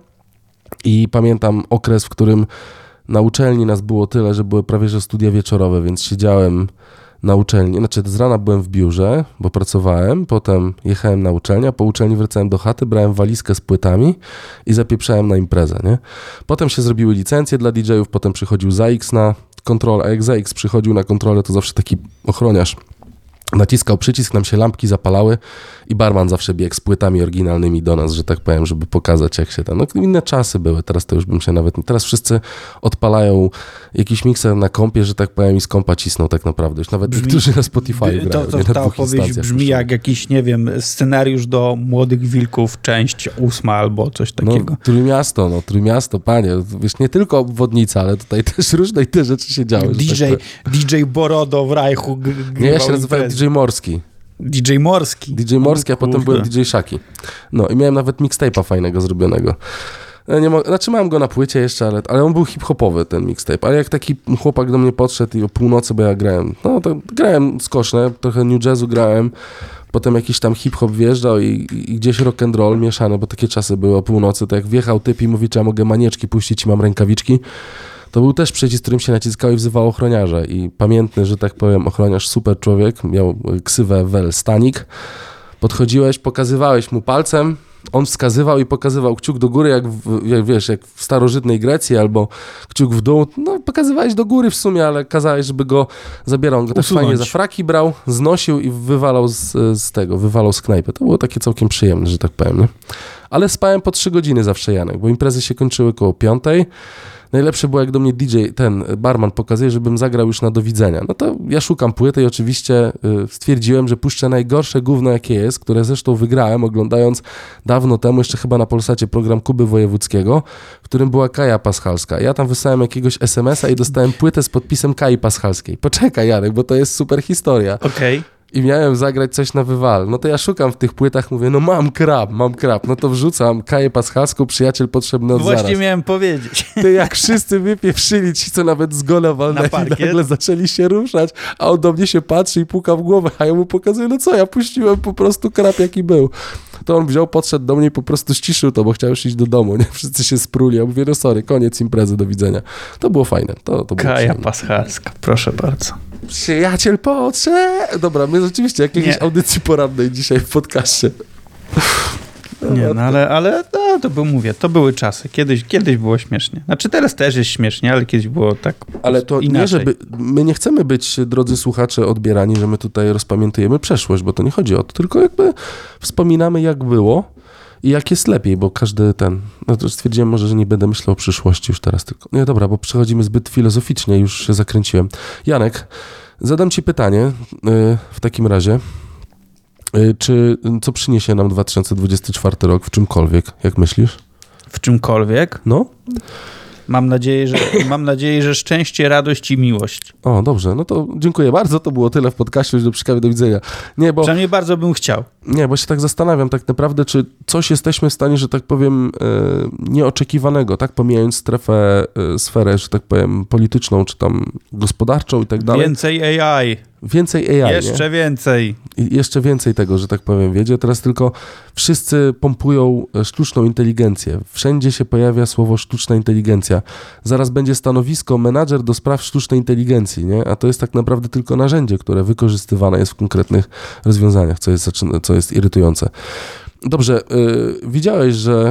i pamiętam okres, w którym na uczelni nas było tyle, że były prawie że studia wieczorowe, więc siedziałem na uczelni, znaczy z rana byłem w biurze, bo pracowałem, potem jechałem na uczelnię, a po uczelni wracałem do chaty, brałem walizkę z płytami i zapieprzałem na imprezę, nie? Potem się zrobiły licencje dla DJ-ów, potem przychodził ZAX na kontrolę, a jak ZAX przychodził na kontrolę, to zawsze taki ochroniarz naciskał przycisk, nam się lampki zapalały i barman zawsze biegł z płytami oryginalnymi do nas, że tak powiem, żeby pokazać, jak się tam... No inne czasy były, teraz to już bym się nawet... Teraz wszyscy odpalają jakiś mikser na kompie, że tak powiem, i z kompa cisną tak naprawdę. Już nawet niektórzy na Spotify grają. Ta opowieść brzmi jak jakiś, nie wiem, scenariusz do Młodych Wilków, część 8 albo coś takiego. No, Trójmiasto, panie. Wiesz, nie tylko obwodnica, ale tutaj też różne te rzeczy się działy. DJ Borodo w Rajchu. Nie, ja się nazywałem DJ Morski. DJ Morski, a potem byłem DJ Shaki. No i miałem nawet mixtape'a fajnego zrobionego. Znaczy mam go na płycie jeszcze, ale on był hip-hopowy, ten mixtape. Ale jak taki chłopak do mnie podszedł i o północy, bo ja grałem, no to grałem skoczne, trochę new jazzu grałem, potem jakiś tam hip-hop wjeżdżał i gdzieś rock and roll mieszane, bo takie czasy były o północy, to jak wjechał typ i mówi, czy ja mogę manieczki puścić i mam rękawiczki, to był też przycisk, którym się naciskało i wzywało ochroniarza. I pamiętny, że tak powiem, ochroniarz, super człowiek, miał ksywę Wel Stanik. Podchodziłeś, pokazywałeś mu palcem, on wskazywał i pokazywał kciuk do góry, jak w starożytnej Grecji, albo kciuk w dół. No, pokazywałeś do góry w sumie, ale kazałeś, żeby go zabierał. On go też fajnie za fraki brał, znosił i wywalał wywalał z knajpy. To było takie całkiem przyjemne, że tak powiem, nie? Ale spałem po 3 godziny zawsze, Janek, bo imprezy się kończyły koło 5. Najlepsze było, jak do mnie barman pokazuje, żebym zagrał już na do widzenia. No to ja szukam płyty i oczywiście stwierdziłem, że puszczę najgorsze gówno, jakie jest, które zresztą wygrałem, oglądając dawno temu, jeszcze chyba na Polsacie, program Kuby Wojewódzkiego, w którym była Kaja Paschalska. Ja tam wysłałem jakiegoś SMS-a i dostałem płytę z podpisem Kai Paschalskiej. Poczekaj, Jarek, bo to jest super historia. Okej. I miałem zagrać coś na wywal. No to ja szukam w tych płytach, mówię, no mam krab. No to wrzucam Kaję Paschalską, przyjaciel potrzebny od zaraz. Właśnie miałem powiedzieć. Ty jak wszyscy wypieprzyli ci, co nawet z gola walnęli, nagle zaczęli się ruszać, a on do mnie się patrzy i puka w głowę, a ja mu pokazuję, no co, ja puściłem po prostu krab, jaki był. To on wziął, podszedł do mnie i po prostu ściszył to, bo chciał już iść do domu, nie? Wszyscy się spruli, ja mówię, no sorry, koniec imprezy, do widzenia. To było fajne. To było Kaja Paschalska, proszę bardzo. Przyjaciel podszedł. Dobra, my rzeczywiście jakiejś audycji porannej dzisiaj w podcaście. Nie, no ale to mówię, to były czasy. Kiedyś było śmiesznie. Znaczy teraz też jest śmiesznie, ale kiedyś było tak ale to inaczej. Nie, żeby my nie chcemy być, drodzy słuchacze, odbierani, że my tutaj rozpamiętujemy przeszłość, bo to nie chodzi o to, tylko jakby wspominamy, jak było i jak jest lepiej, bo każdy no to stwierdziłem może, że nie będę myślał o przyszłości już teraz tylko. Nie, dobra, bo przechodzimy zbyt filozoficznie, już się zakręciłem. Janek, zadam ci pytanie w takim razie. Co przyniesie nam 2024 rok w czymkolwiek, jak myślisz? W czymkolwiek? No. Mam nadzieję, że szczęście, radość i miłość. O, dobrze, no to dziękuję bardzo, to było tyle w podcaście, już do przykawy, do widzenia. Przynajmniej bardzo bym chciał. Nie, bo się tak zastanawiam tak naprawdę, czy coś jesteśmy w stanie, że tak powiem, nieoczekiwanego, tak, pomijając sferę, że tak powiem, polityczną, czy tam gospodarczą i tak dalej. Więcej AI. Więcej AI, Jeszcze nie? Więcej. I jeszcze więcej tego, że tak powiem, wiedzie. Teraz tylko wszyscy pompują sztuczną inteligencję. Wszędzie się pojawia słowo sztuczna inteligencja. Zaraz będzie stanowisko menadżer do spraw sztucznej inteligencji, nie? A to jest tak naprawdę tylko narzędzie, które wykorzystywane jest w konkretnych rozwiązaniach, co jest irytujące. Dobrze, widziałeś, że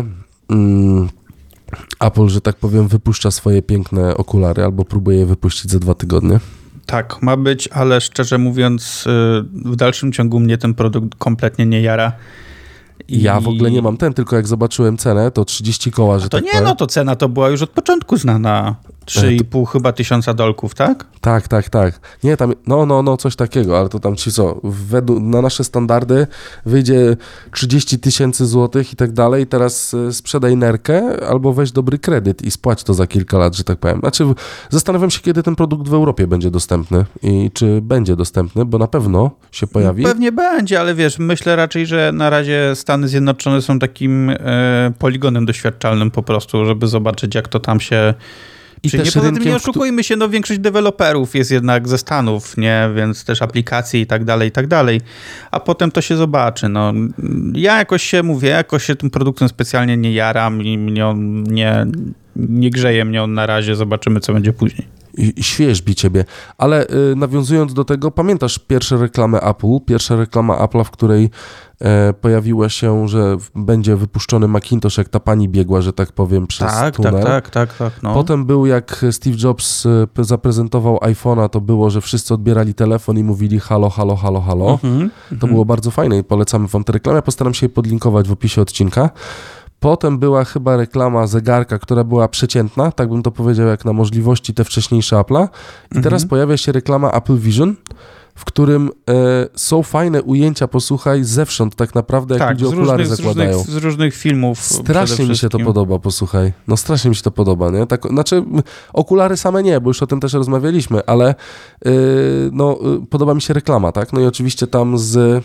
Apple, że tak powiem, wypuszcza swoje piękne okulary albo próbuje je wypuścić za 2 tygodnie? Tak, ma być, ale szczerze mówiąc, w dalszym ciągu mnie ten produkt kompletnie nie jara. Ja w ogóle nie mam tylko jak zobaczyłem cenę, to 30 koła, że to tak nie, powiem. no to cena to była już od początku znana. 3,5 chyba tysiąca dolków, tak? Tak. Nie, tam, coś takiego, ale to tam ci co, na nasze standardy wyjdzie 30 000 złotych i tak dalej, teraz sprzedaj nerkę albo weź dobry kredyt i spłać to za kilka lat, że tak powiem. Znaczy, zastanawiam się, kiedy ten produkt w Europie będzie dostępny i czy będzie dostępny, bo na pewno się pojawi. Pewnie będzie, ale wiesz, myślę raczej, że na razie Stany Zjednoczone są takim poligonem doświadczalnym po prostu, żeby zobaczyć, jak to tam się... I też poza tym nie oszukujmy się, no większość deweloperów jest jednak ze Stanów, nie, więc też aplikacje i tak dalej, a potem to się zobaczy, no. Ja jakoś się tym produktem specjalnie nie jaram i nie grzeje mnie on na razie, zobaczymy, co będzie później. I świeżbi ciebie, ale nawiązując do tego, pamiętasz pierwsza reklama Apple'a, w której pojawiła się, że będzie wypuszczony Macintosh, jak ta pani biegła, że tak powiem, przez tunel. Tak. No. Potem był, jak Steve Jobs zaprezentował iPhone'a, to było, że wszyscy odbierali telefon i mówili halo. To było bardzo fajne i polecamy wam tę reklamę. Ja postaram się je podlinkować w opisie odcinka. Potem była chyba reklama zegarka, która była przeciętna, tak bym to powiedział, jak na możliwości te wcześniejsze Apple'a. I teraz pojawia się reklama Apple Vision, w którym są fajne ujęcia, posłuchaj, zewsząd tak naprawdę, jak ludzie okulary zakładają. Z różnych filmów. Strasznie mi się to podoba, posłuchaj. No strasznie mi się to podoba, nie? Tak, znaczy, okulary same nie, bo już o tym też rozmawialiśmy, ale podoba mi się reklama, tak? No i oczywiście tam z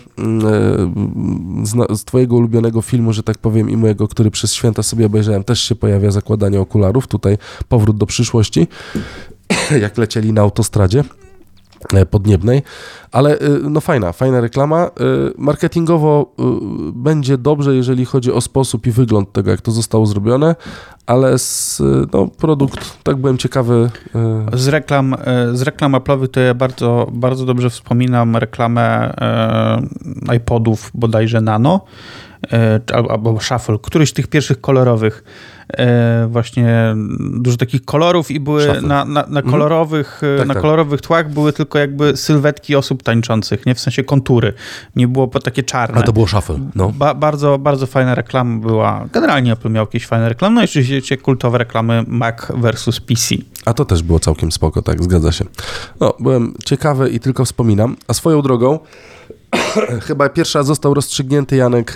twojego ulubionego filmu, że tak powiem, i mojego, który przez święta sobie obejrzałem, też się pojawia zakładanie okularów. Tutaj powrót do przyszłości, jak lecieli na autostradzie podniebnej, ale no fajna reklama. Marketingowo będzie dobrze, jeżeli chodzi o sposób i wygląd tego, jak to zostało zrobione, ale produkt, tak byłem ciekawy. Z reklam Apple'owych to ja bardzo, bardzo dobrze wspominam reklamę iPodów bodajże Nano, albo Shuffle, któryś z tych pierwszych kolorowych, właśnie dużo takich kolorów i były na kolorowych tłach były tylko jakby sylwetki osób tańczących, nie, w sensie kontury, nie było takie czarne. A to było Shuffle, no. Bardzo, bardzo fajna reklama była. Generalnie Apple miał jakieś fajne reklamy, no i oczywiście kultowe reklamy Mac versus PC. A to też było całkiem spoko, tak, zgadza się. No, byłem ciekawy i tylko wspominam. A swoją drogą chyba pierwsza został rozstrzygnięty, Janek,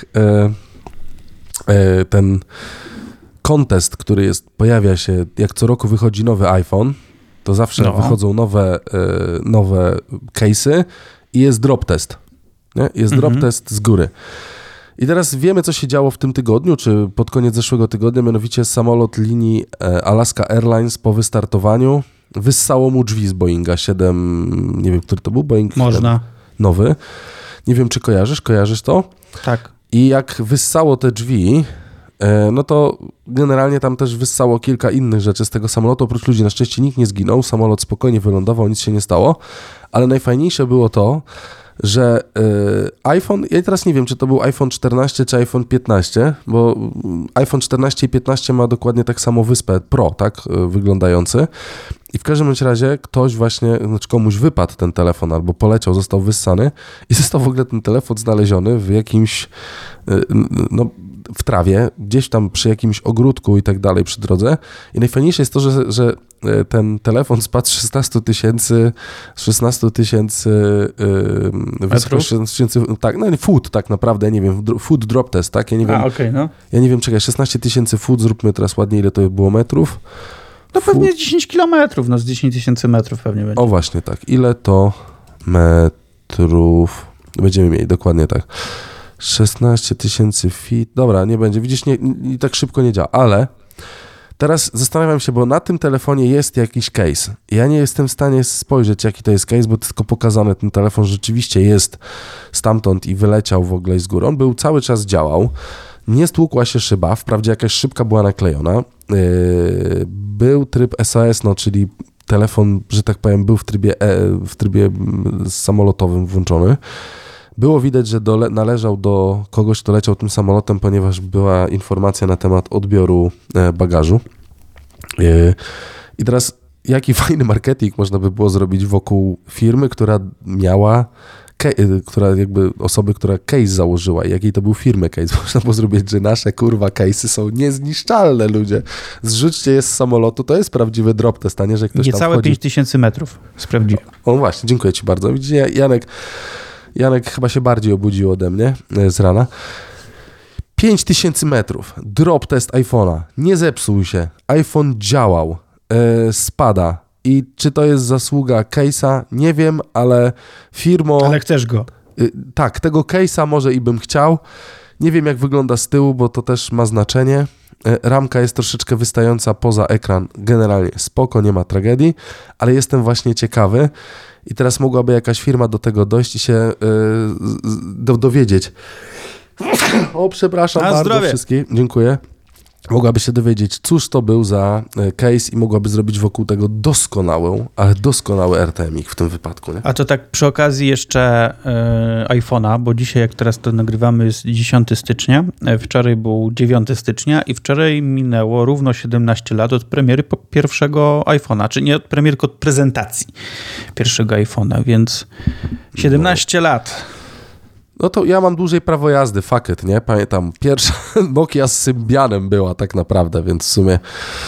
ten kontest, który pojawia się, jak co roku wychodzi nowy iPhone, to zawsze wychodzą nowe case'y i jest drop test. Nie? Jest drop test z góry. I teraz wiemy, co się działo w tym tygodniu, czy pod koniec zeszłego tygodnia, mianowicie samolot linii Alaska Airlines po wystartowaniu wyssało mu drzwi z Boeinga 7, nie wiem, który to był, Boeing Można. Nowy. Nie wiem, czy kojarzysz to? Tak. I jak wyssało te drzwi, no to generalnie tam też wyssało kilka innych rzeczy z tego samolotu. Oprócz ludzi na szczęście nikt nie zginął, samolot spokojnie wylądował, nic się nie stało, ale najfajniejsze było to, że iPhone, ja teraz nie wiem, czy to był iPhone 14 czy iPhone 15, bo iPhone 14 i 15 ma dokładnie tak samo wyspę Pro, tak, wyglądający. I w każdym razie komuś wypadł ten telefon albo poleciał, został wyssany i został w ogóle ten telefon znaleziony w jakimś, w trawie, gdzieś tam przy jakimś ogródku i tak dalej przy drodze. I najfajniejsze jest to, że ten telefon spadł z 16 tysięcy wysokości, tak, no foot tak naprawdę, ja nie wiem, foot drop test, tak? Ja nie wiem, ja nie wiem, czekaj, 16 tysięcy foot, zróbmy teraz ładnie, ile to było metrów. No pewnie 10 kilometrów, z 10 tysięcy metrów pewnie będzie. O właśnie, tak. Ile to metrów będziemy mieli? Dokładnie tak. 16 tysięcy feet. Dobra, nie będzie. Widzisz, nie tak szybko nie działa, ale teraz zastanawiam się, bo na tym telefonie jest jakiś case. Ja nie jestem w stanie spojrzeć, jaki to jest case, bo tylko pokazane, ten telefon rzeczywiście jest stamtąd i wyleciał w ogóle z góry. On był cały czas działał. Nie stłukła się szyba, wprawdzie jakaś szybka była naklejona. Był tryb SOS, czyli telefon, że tak powiem, był w trybie samolotowym włączony. Było widać, że należał do kogoś, kto leciał tym samolotem, ponieważ była informacja na temat odbioru bagażu. I teraz jaki fajny marketing można by było zrobić wokół firmy, która miała która jakby osoby, która case założyła i jakiej to był firmy case. Można było zrobić, że nasze kurwa case'y są niezniszczalne, ludzie. Zrzućcie je z samolotu, to jest prawdziwy drop test, a nie, że ktoś tam niecałe wchodzi. 5000 metrów. Sprawdziłem. O właśnie, dziękuję ci bardzo. Widzicie, Janek chyba się bardziej obudził ode mnie z rana. 5000 metrów. Drop test iPhone'a. Nie zepsuł się. iPhone działał. Spada. I czy to jest zasługa case'a? Nie wiem, ale Ale chcesz go. Tak, tego case'a może i bym chciał. Nie wiem, jak wygląda z tyłu, bo to też ma znaczenie. Ramka jest troszeczkę wystająca poza ekran. Generalnie spoko, nie ma tragedii, ale jestem właśnie ciekawy i teraz mogłaby jakaś firma do tego dojść i się dowiedzieć. O, przepraszam bardzo zdrowie. wszystkich. Dziękuję. Mogłaby się dowiedzieć, cóż to był za case i mogłaby zrobić wokół tego doskonały RTMX w tym wypadku. Nie? A to tak przy okazji jeszcze iPhone'a, bo dzisiaj, jak teraz to nagrywamy, jest 10 stycznia, wczoraj był 9 stycznia i wczoraj minęło równo 17 lat od premiery pierwszego iPhone'a, czy nie od premiery, tylko od prezentacji pierwszego iPhone'a, więc 17 lat. No to ja mam dłużej prawo jazdy, fuck it, nie? Pamiętam, pierwsza Nokia z Symbianem była tak naprawdę, więc w sumie...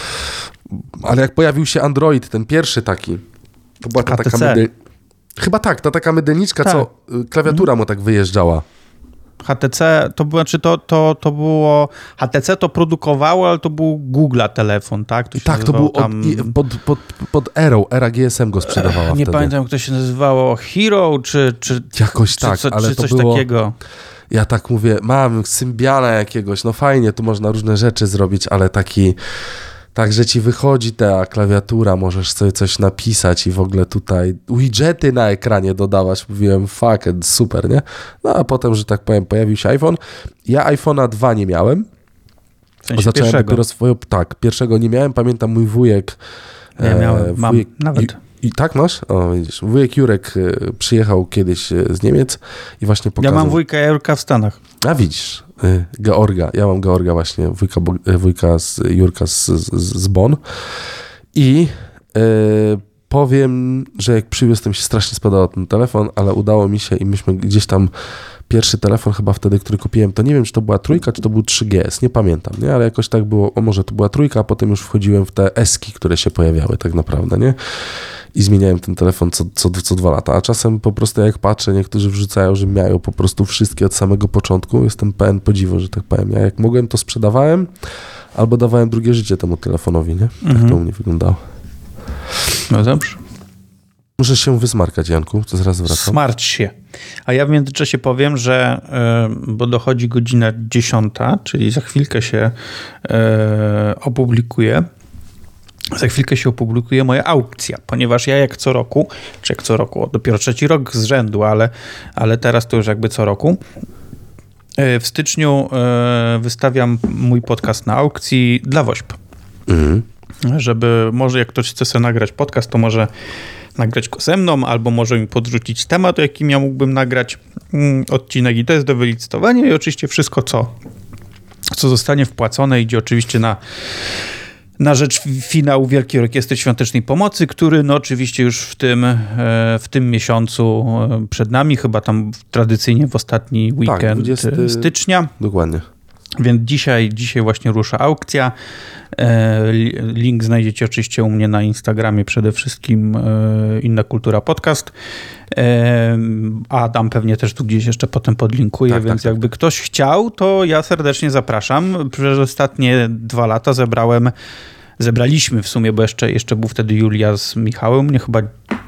Ale jak pojawił się Android, ten pierwszy taki, to była ta taka chyba tak, ta taka mydelniczka, tak. Co klawiatura mu tak wyjeżdżała. HTC, to było... HTC to produkowało, ale to był Google'a telefon, tak? To się tak, to był tam... pod Era GSM go sprzedawała nie wtedy. Pamiętam, jak to się nazywało, Hero, czy jakoś tak, ale czy to coś było... takiego. Ja tak mówię, mam Symbiana jakiegoś, no fajnie, tu można różne rzeczy zrobić, ale taki... Tak, że ci wychodzi ta klawiatura, możesz sobie coś napisać i w ogóle tutaj widgety na ekranie dodawać. Mówiłem, fuck it, super, nie? No a potem, że tak powiem, pojawił się iPhone. Ja iPhone'a 2 nie miałem. W sensie zacząłem pierwszego. dopiero pierwszego nie miałem. Pamiętam mój wujek. Ja miałem, mam nawet. I tak masz? O, widzisz. Wujek Jurek przyjechał kiedyś z Niemiec i właśnie pokazał... Ja mam wujka Jurka w Stanach. A widzisz, Georga. Ja mam Georga właśnie, wujka z Jurka z Bonn. I powiem, że jak przywiózł, to mi się strasznie spodobał ten telefon, ale udało mi się i myśmy gdzieś tam pierwszy telefon chyba wtedy, który kupiłem, to nie wiem, czy to była 3, czy to był 3GS, nie pamiętam, nie? Ale jakoś tak było, może to była 3, a potem już wchodziłem w te eski, które się pojawiały tak naprawdę, nie? I zmieniałem ten telefon co 2 lata, a czasem po prostu jak patrzę, niektórzy wrzucają, że miają po prostu wszystkie od samego początku, jestem pełen podziwu, że tak powiem. Ja jak mogłem, to sprzedawałem, albo dawałem drugie życie temu telefonowi, nie? Tak to u mnie wyglądało. No dobrze. Muszę się wysmarkać, Janku, to zaraz wracam. Smarć się. A ja w międzyczasie powiem, że bo dochodzi godzina 10, czyli za chwilkę się opublikuje. Za chwilkę się opublikuje moja aukcja, ponieważ ja jak co roku, dopiero 3 rok z rzędu, ale teraz to już jakby co roku, w styczniu wystawiam mój podcast na aukcji dla WOŚP. Żeby może jak ktoś chce sobie nagrać podcast, to może nagrać go ze mną, albo może mi podrzucić temat, jakim ja mógłbym nagrać odcinek i to jest do wylicytowania i oczywiście wszystko, co zostanie wpłacone, idzie oczywiście na rzecz finału Wielkiej Orkiestry Świątecznej Pomocy, który no oczywiście już w tym miesiącu przed nami, chyba tam tradycyjnie w ostatni weekend 20 stycznia. Dokładnie. Więc dzisiaj właśnie rusza aukcja. Link znajdziecie oczywiście u mnie na Instagramie, przede wszystkim Inna Kultura Podcast. Adam pewnie też tu gdzieś jeszcze potem podlinkuje, więc jakby ktoś chciał, to ja serdecznie zapraszam. Przez ostatnie 2 lata zebraliśmy w sumie, bo jeszcze był wtedy Julia z Michałem, mnie chyba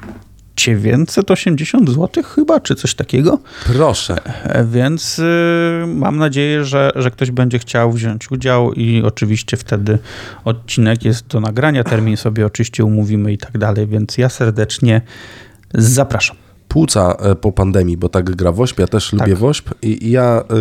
980 zł chyba, czy coś takiego. Proszę. Więc mam nadzieję, że ktoś będzie chciał wziąć udział i oczywiście wtedy odcinek jest do nagrania, termin sobie oczywiście umówimy i tak dalej, więc ja serdecznie zapraszam. Płuca po pandemii, bo tak gra WOŚP, ja też lubię WOŚP i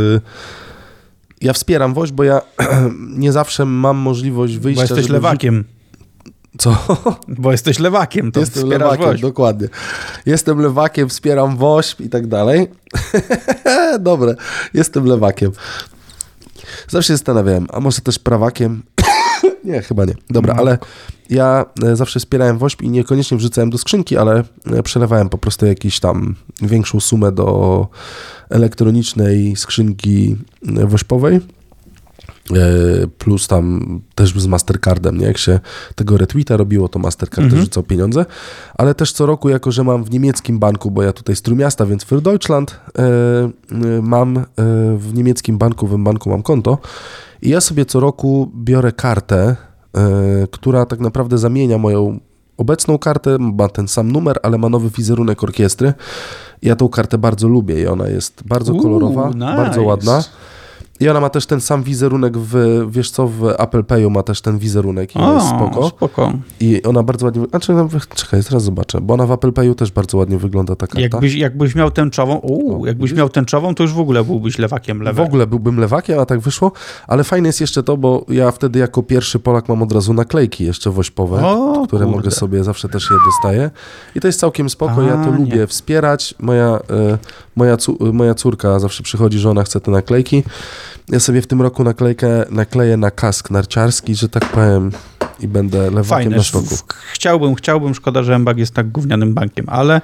ja wspieram WOŚP, bo ja nie zawsze mam możliwość wyjścia. Bo jesteś lewakiem. Co? Bo jesteś lewakiem, to jestem lewakiem, WOŚP. Dokładnie. Jestem lewakiem, wspieram WOŚP i tak dalej. Dobre, jestem lewakiem. Zawsze się zastanawiałem, a może też prawakiem, Nie, chyba nie. Dobra, ale ja zawsze wspierałem WOŚP i niekoniecznie wrzucałem do skrzynki, ale przelewałem po prostu jakąś tam większą sumę do elektronicznej skrzynki WOŚPowej. Plus tam też z Mastercardem, nie? Jak się tego retweeta robiło, to Mastercard też rzucał pieniądze, ale też co roku, jako że mam w niemieckim banku, bo ja tutaj z Trójmiasta, więc für Deutschland mam w niemieckim banku, w banku mam konto i ja sobie co roku biorę kartę, która tak naprawdę zamienia moją obecną kartę, ma ten sam numer, ale ma nowy wizerunek orkiestry. Ja tą kartę bardzo lubię i ona jest bardzo kolorowa, nice. bardzo ładna. I ona ma też ten sam wizerunek wiesz co, w Apple Pay'u ma też ten wizerunek i jest spoko. I ona bardzo ładnie, czekaj, teraz zobaczę, bo ona w Apple Pay'u też bardzo ładnie wygląda ta karta. Jakbyś miał tęczową, miał tęczową, to już w ogóle byłbyś lewakiem. W ogóle byłbym lewakiem, a tak wyszło, ale fajne jest jeszcze to, bo ja wtedy jako pierwszy Polak mam od razu naklejki jeszcze wośpowe, które mogę sobie, zawsze też je dostaję. I to jest całkiem spoko, ja to lubię wspierać. Moja córka zawsze przychodzi, że ona chce te naklejki. Ja sobie w tym roku nakleję na kask narciarski, że tak powiem, i będę lewakiem na sztoku. Chciałbym, szkoda, że mBank jest tak gównianym bankiem, ale...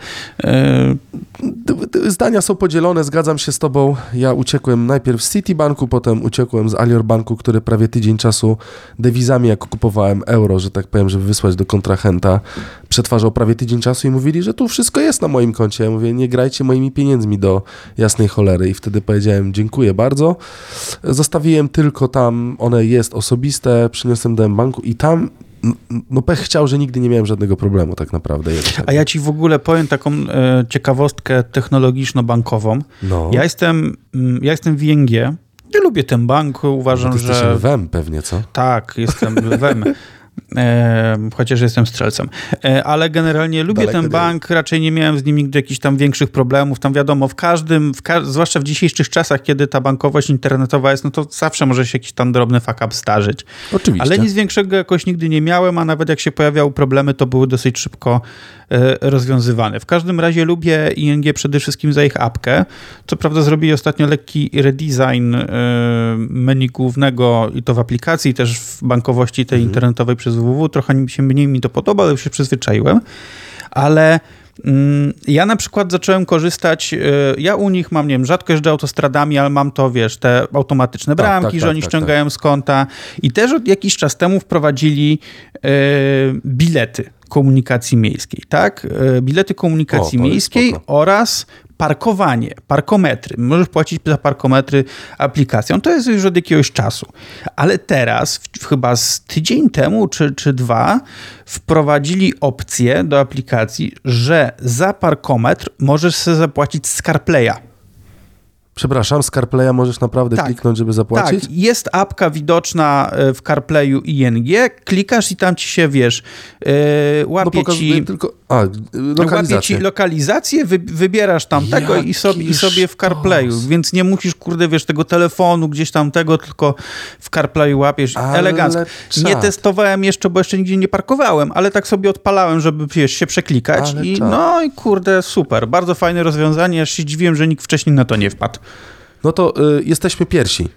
Zdania są podzielone, zgadzam się z tobą. Ja uciekłem najpierw z Citibanku, potem uciekłem z Alior Banku, który prawie tydzień czasu dewizami, jak kupowałem euro, że tak powiem, żeby wysłać do kontrahenta, przetwarzał prawie tydzień czasu i mówili, że tu wszystko jest na moim koncie. Ja mówię, nie grajcie moimi pieniędzmi do jasnej cholery. I wtedy powiedziałem, dziękuję bardzo. Zostawiłem tylko tam, one jest osobiste, przyniosłem do mBanku i tam pech chciał, że nigdy nie miałem żadnego problemu tak naprawdę. A ja ci w ogóle powiem taką ciekawostkę technologiczno-bankową. No. Ja jestem w ING. Ja lubię ten bank, uważam, ty jesteś lwem pewnie, co? Tak, jestem lwem. Chociaż jestem strzelcem. Ale generalnie lubię ten bank, raczej nie miałem z nim nigdy jakichś tam większych problemów. Tam wiadomo, zwłaszcza w dzisiejszych czasach, kiedy ta bankowość internetowa jest, no to zawsze może się jakiś tam drobny fuck up zdarzyć. Oczywiście. Ale nic większego jakoś nigdy nie miałem, a nawet jak się pojawiały problemy, to były dosyć szybko rozwiązywane. W każdym razie lubię ING przede wszystkim za ich apkę. Co prawda zrobili ostatnio lekki redesign menu głównego i to w aplikacji, też w bankowości tej internetowej przez www. Trochę mniej mi to podoba, ale już się przyzwyczaiłem. Ale ja na przykład zacząłem korzystać, ja u nich mam, nie wiem, rzadko jeżdżę autostradami, ale mam to, wiesz, te automatyczne bramki, że oni ściągają z konta i też od jakiś czas temu wprowadzili bilety komunikacji miejskiej, tak? Bilety komunikacji miejskiej oraz parkowanie, parkometry. Możesz płacić za parkometry aplikacją. To jest już od jakiegoś czasu. Ale teraz, chyba z tydzień temu czy dwa, wprowadzili opcję do aplikacji, że za parkometr możesz sobie zapłacić z CarPlaya. Przepraszam, z CarPlaya możesz naprawdę kliknąć, żeby zapłacić? Tak, jest apka widoczna w CarPlayu ING, klikasz i tam ci się, wiesz, łapie ci lokalizację, wybierasz tam tego i sobie w CarPlayu, więc nie musisz, wiesz, tego telefonu gdzieś tam tego, tylko w CarPlayu łapiesz elegancko. Nie testowałem jeszcze, bo jeszcze nigdzie nie parkowałem, ale tak sobie odpalałem, żeby, wiesz, się przeklikać i super, bardzo fajne rozwiązanie, aż się dziwiłem, że nikt wcześniej na to nie wpadł. No to jesteśmy pierwsi.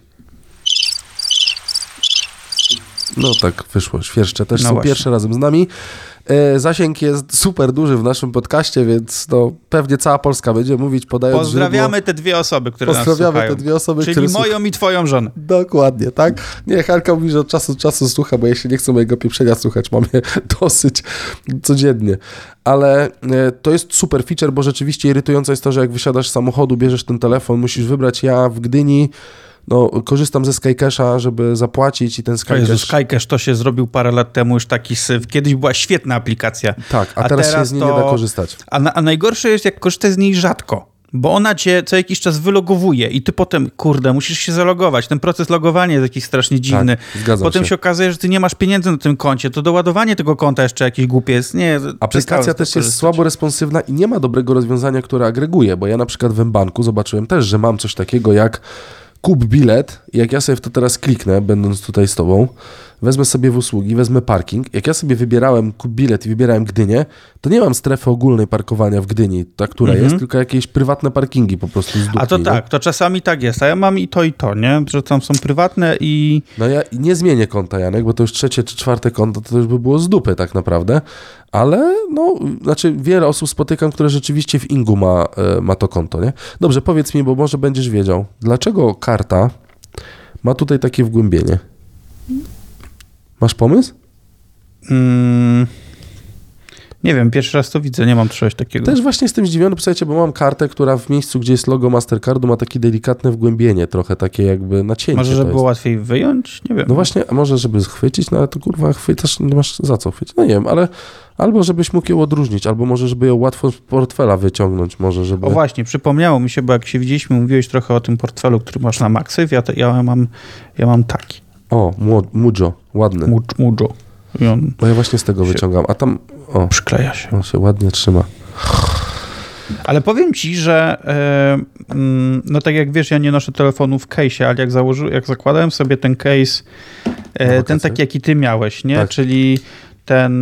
No tak, wyszło. Świerszcze też są pierwsze razem z nami. Zasięg jest super duży w naszym podcaście, więc pewnie cała Polska będzie mówić, podając Pozdrawiamy te dwie osoby, które nas słuchają. Czyli moją i twoją żonę. Dokładnie, tak? Nie, Halka mówi, że od czasu do czasu słucha, bo ja się nie chcę mojego pieprzenia słuchać, mam je dosyć codziennie. Ale to jest super feature, bo rzeczywiście irytujące jest to, że jak wysiadasz z samochodu, bierzesz ten telefon, musisz wybrać, ja w Gdyni korzystam ze SkyCash'a, żeby zapłacić i ten SkyCash... SkyCash to się zrobił parę lat temu już taki syf. Kiedyś była świetna aplikacja. Tak, a teraz się z niej nie da korzystać. A najgorsze jest, jak korzystasz z niej rzadko, bo ona cię co jakiś czas wylogowuje i ty potem, musisz się zalogować. Ten proces logowania jest jakiś strasznie dziwny. Tak, potem się okazuje, że ty nie masz pieniędzy na tym koncie, to doładowanie tego konta jeszcze jakieś głupie jest. Nie, aplikacja też jest słabo responsywna i nie ma dobrego rozwiązania, które agreguje, bo ja na przykład w mBanku zobaczyłem też, że mam coś takiego jak kup bilet i jak ja sobie w to teraz kliknę, będąc tutaj z tobą, wezmę sobie w usługi, wezmę parking. Jak ja sobie wybierałem bilet i wybierałem Gdynię, to nie mam strefy ogólnej parkowania w Gdyni, ta, która jest, tylko jakieś prywatne parkingi po prostu z dupki. A to tak, to czasami tak jest, a ja mam i to, nie? Że tam są prywatne i... No ja nie zmienię konta, Janek, bo to już 3. czy 4. konto, to już by było z dupy tak naprawdę, ale no, znaczy wiele osób spotykam, które rzeczywiście w Ingu ma to konto, nie? Dobrze, powiedz mi, bo może będziesz wiedział, dlaczego karta ma tutaj takie wgłębienie? Masz pomysł? Nie wiem, pierwszy raz to widzę, nie mam czegoś takiego. Też właśnie jestem zdziwiony, słuchajcie, bo mam kartę, która w miejscu, gdzie jest logo Mastercardu, ma takie delikatne wgłębienie, trochę takie jakby nacięcie. Może, żeby było łatwiej wyjąć? Nie wiem. No właśnie, a może, żeby schwycić, no ale to kurwa chwytasz, nie masz za co chwycić. No nie wiem, ale albo żebyś mógł ją odróżnić, albo może, żeby ją łatwo z portfela wyciągnąć, może, żeby... O właśnie, przypomniało mi się, bo jak się widzieliśmy, mówiłeś trochę o tym portfelu, który masz na Maxyw, ja mam taki. O, Mujo, ładny. Mujo. I on Bo ja właśnie z tego wyciągam, a tam, o, przykleja się. on się ładnie trzyma. Ale powiem ci, że no tak jak wiesz, ja nie noszę telefonu w case'ie, ale jak zakładałem sobie ten case, ten taki jaki ty miałeś, nie? Tak. Czyli ten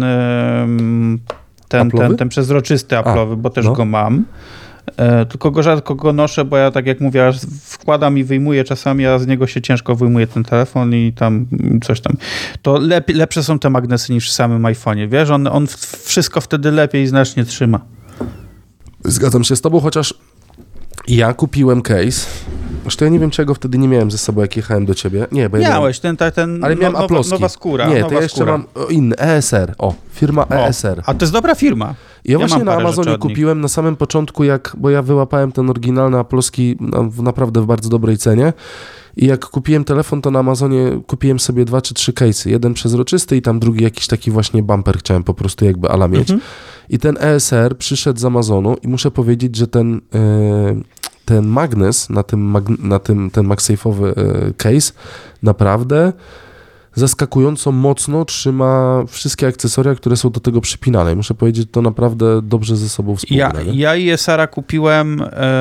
przezroczysty Apple'owy, bo też go mam. Tylko go rzadko go noszę, bo ja tak jak mówię, aż wkładam i wyjmuję czasami, a z niego się ciężko wyjmuje ten telefon i tam coś tam. To lepsze są te magnesy niż w samym iPhone'ie, wiesz? On wszystko wtedy lepiej znacznie trzyma. Zgadzam się z tobą, chociaż ja kupiłem case. Zresztą ja nie wiem, czego wtedy nie miałem ze sobą, jak jechałem do ciebie. Nie, bo ja miałeś ten ale miałem nowa skóra. Nie, to ja jeszcze mam inny, ESR. O, firma ESR. A to jest dobra firma. Ja właśnie na Amazonie kupiłem na samym początku, bo ja wyłapałem ten oryginalny aploski naprawdę w bardzo dobrej cenie. I jak kupiłem telefon, to na Amazonie kupiłem sobie 2 czy 3 case'y. Jeden przezroczysty i tam drugi jakiś taki właśnie bumper chciałem po prostu jakby ala mieć. I ten ESR przyszedł z Amazonu i muszę powiedzieć, że ten magnes ten MagSafe'owy case naprawdę zaskakująco mocno trzyma wszystkie akcesoria, które są do tego przypinane. I muszę powiedzieć, że to naprawdę dobrze ze sobą współgra. Ja i Sara kupiłem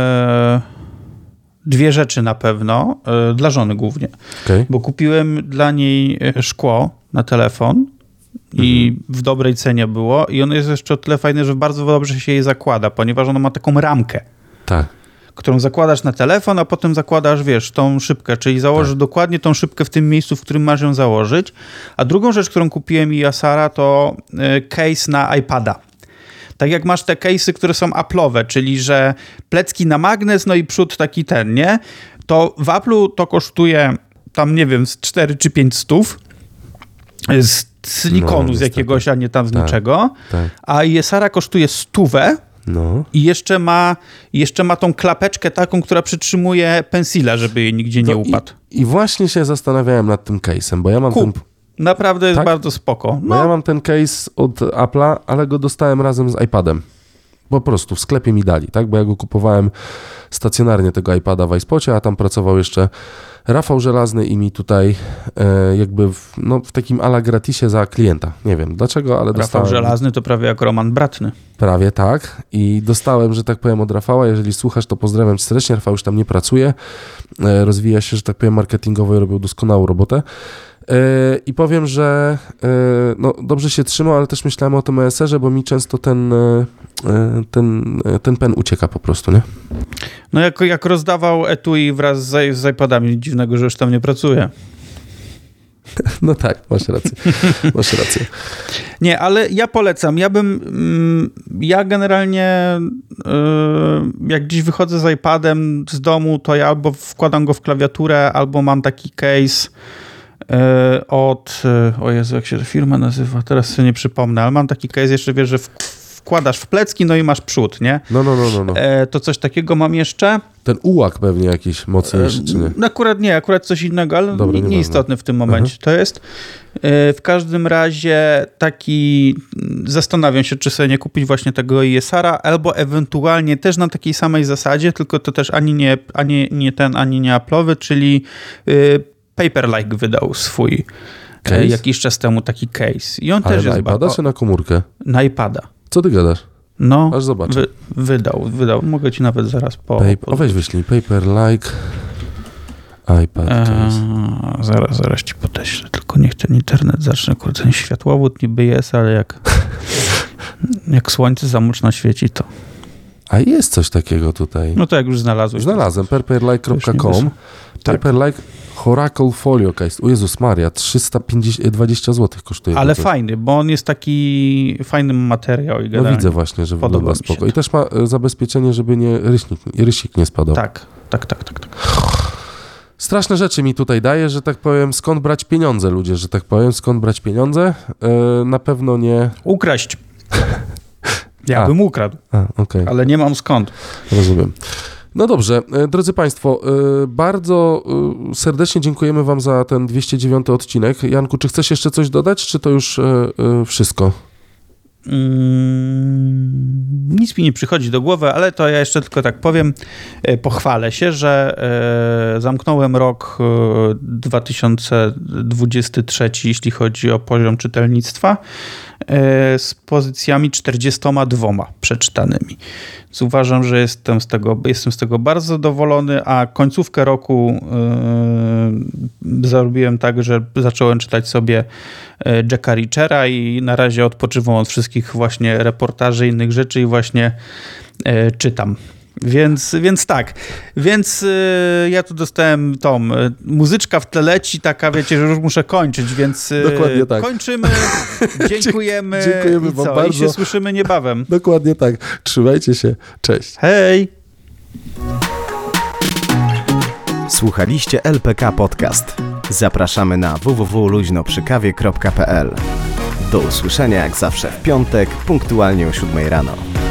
2 rzeczy na pewno, dla żony głównie. Okay. Bo kupiłem dla niej szkło na telefon i w dobrej cenie było i ono jest jeszcze o tyle fajne, że bardzo dobrze się jej zakłada, ponieważ ono ma taką ramkę. Tak. Którą zakładasz na telefon, a potem zakładasz, wiesz, tą szybkę, czyli założysz dokładnie tą szybkę w tym miejscu, w którym masz ją założyć. A drugą rzecz, którą kupiłem i Sara, to case na iPada. Tak jak masz te case'y, które są Apple'owe, czyli że plecki na magnes, no i przód taki ten, nie? To w Apple'u to kosztuje tam, nie wiem, z 4 czy 5 stów z silikonu z jakiegoś, a nie tam z niczego. Tak. A Sara kosztuje 100. No. I jeszcze ma tą klapeczkę taką, która przytrzymuje pensila, żeby jej nigdzie nie upadł. I właśnie się zastanawiałem nad tym case'em, bo ja mam ten... Naprawdę jest bardzo spoko. No. Bo ja mam ten case od Apple'a, ale go dostałem razem z iPadem. Po prostu w sklepie mi dali, tak? Bo ja go kupowałem stacjonarnie, tego iPada w iSpocie, a tam pracował jeszcze Rafał Żelazny i mi tutaj jakby w takim ala gratisie za klienta. Nie wiem dlaczego, ale dostałem... Rafał Żelazny to prawie jak Roman Bratny. Prawie tak. I dostałem, że tak powiem, od Rafała. Jeżeli słuchasz, to pozdrawiam cię serdecznie. Rafał już tam nie pracuje. Rozwija się, że tak powiem, marketingowo i robił doskonałą robotę. I powiem, że dobrze się trzymał, ale też myślałem o tym ESR-ze, bo mi często ten pen ucieka po prostu, nie? No jak rozdawał etui wraz z iPadami, dziwnego, że już tam nie pracuje. No tak, masz rację. Nie, ale ja polecam. Ja generalnie jak gdzieś wychodzę z iPadem z domu, to ja albo wkładam go w klawiaturę, albo mam taki case o Jezu, jak się ta firma nazywa, teraz sobie nie przypomnę, ale mam taki case jeszcze, wiesz, że wkładasz w plecki, no i masz przód, nie? No. To coś takiego mam jeszcze. Ten ułak pewnie jakiś mocniejszy, czy nie? Akurat coś innego, ale dobra, nieistotny w tym momencie to jest. W każdym razie zastanawiam się, czy sobie nie kupić właśnie tego ESR-a, albo ewentualnie też na takiej samej zasadzie, tylko to też ani nie Apple'owy, czyli Paperlike wydał swój jakiś czas temu taki case. I on ale też na jest iPada czy na komórkę? Na iPada. Co ty gadasz? No, aż zobaczę. Wydał. Mogę ci nawet zaraz weź wyślij. Paperlike iPad case. Zaraz ci podeślę, tylko niech ten internet zacznie, ten światłowód niby jest, ale jak słońce zamuczna świeci, to... A jest coś takiego tutaj. No to jak już znalazłeś. Znalazłem, paperlike.com. Paperlike Oracle Folio Case. O Jezus Maria, 320 zł kosztuje. Ale fajny, bo on jest taki fajny materiał. I no widzę właśnie, że wygląda spoko. I też ma zabezpieczenie, żeby rysik nie spadał. Tak. Straszne rzeczy mi tutaj daje, że tak powiem, skąd brać pieniądze, ludzie, że tak powiem, skąd brać pieniądze? Na pewno nie... Ukraść. Ja bym ukradł, okay. Ale nie mam skąd. Rozumiem. No dobrze, drodzy Państwo, bardzo serdecznie dziękujemy Wam za ten 209 odcinek. Janku, czy chcesz jeszcze coś dodać, czy to już wszystko? Nic mi nie przychodzi do głowy, ale to ja jeszcze tylko tak powiem, pochwalę się, że zamknąłem rok 2023, jeśli chodzi o poziom czytelnictwa, z pozycjami 42 przeczytanymi. Więc uważam, że jestem z tego bardzo zadowolony, a końcówkę roku zrobiłem tak, że zacząłem czytać sobie Jacka Reachera i na razie odpoczywam od wszystkich właśnie reportaży i innych rzeczy i właśnie czytam. Więc tak. Ja tu dostałem muzyczka w tle leci, taka wiecie, że już muszę kończyć, więc dokładnie tak. Kończymy. Dziękujemy. Dziękujemy wam bardzo. I się słyszymy niebawem. Dokładnie tak. Trzymajcie się. Cześć. Hej. Słuchaliście LPK Podcast. Zapraszamy na www.luźnoprzykawie.pl. Do usłyszenia jak zawsze w piątek, punktualnie o 7 rano.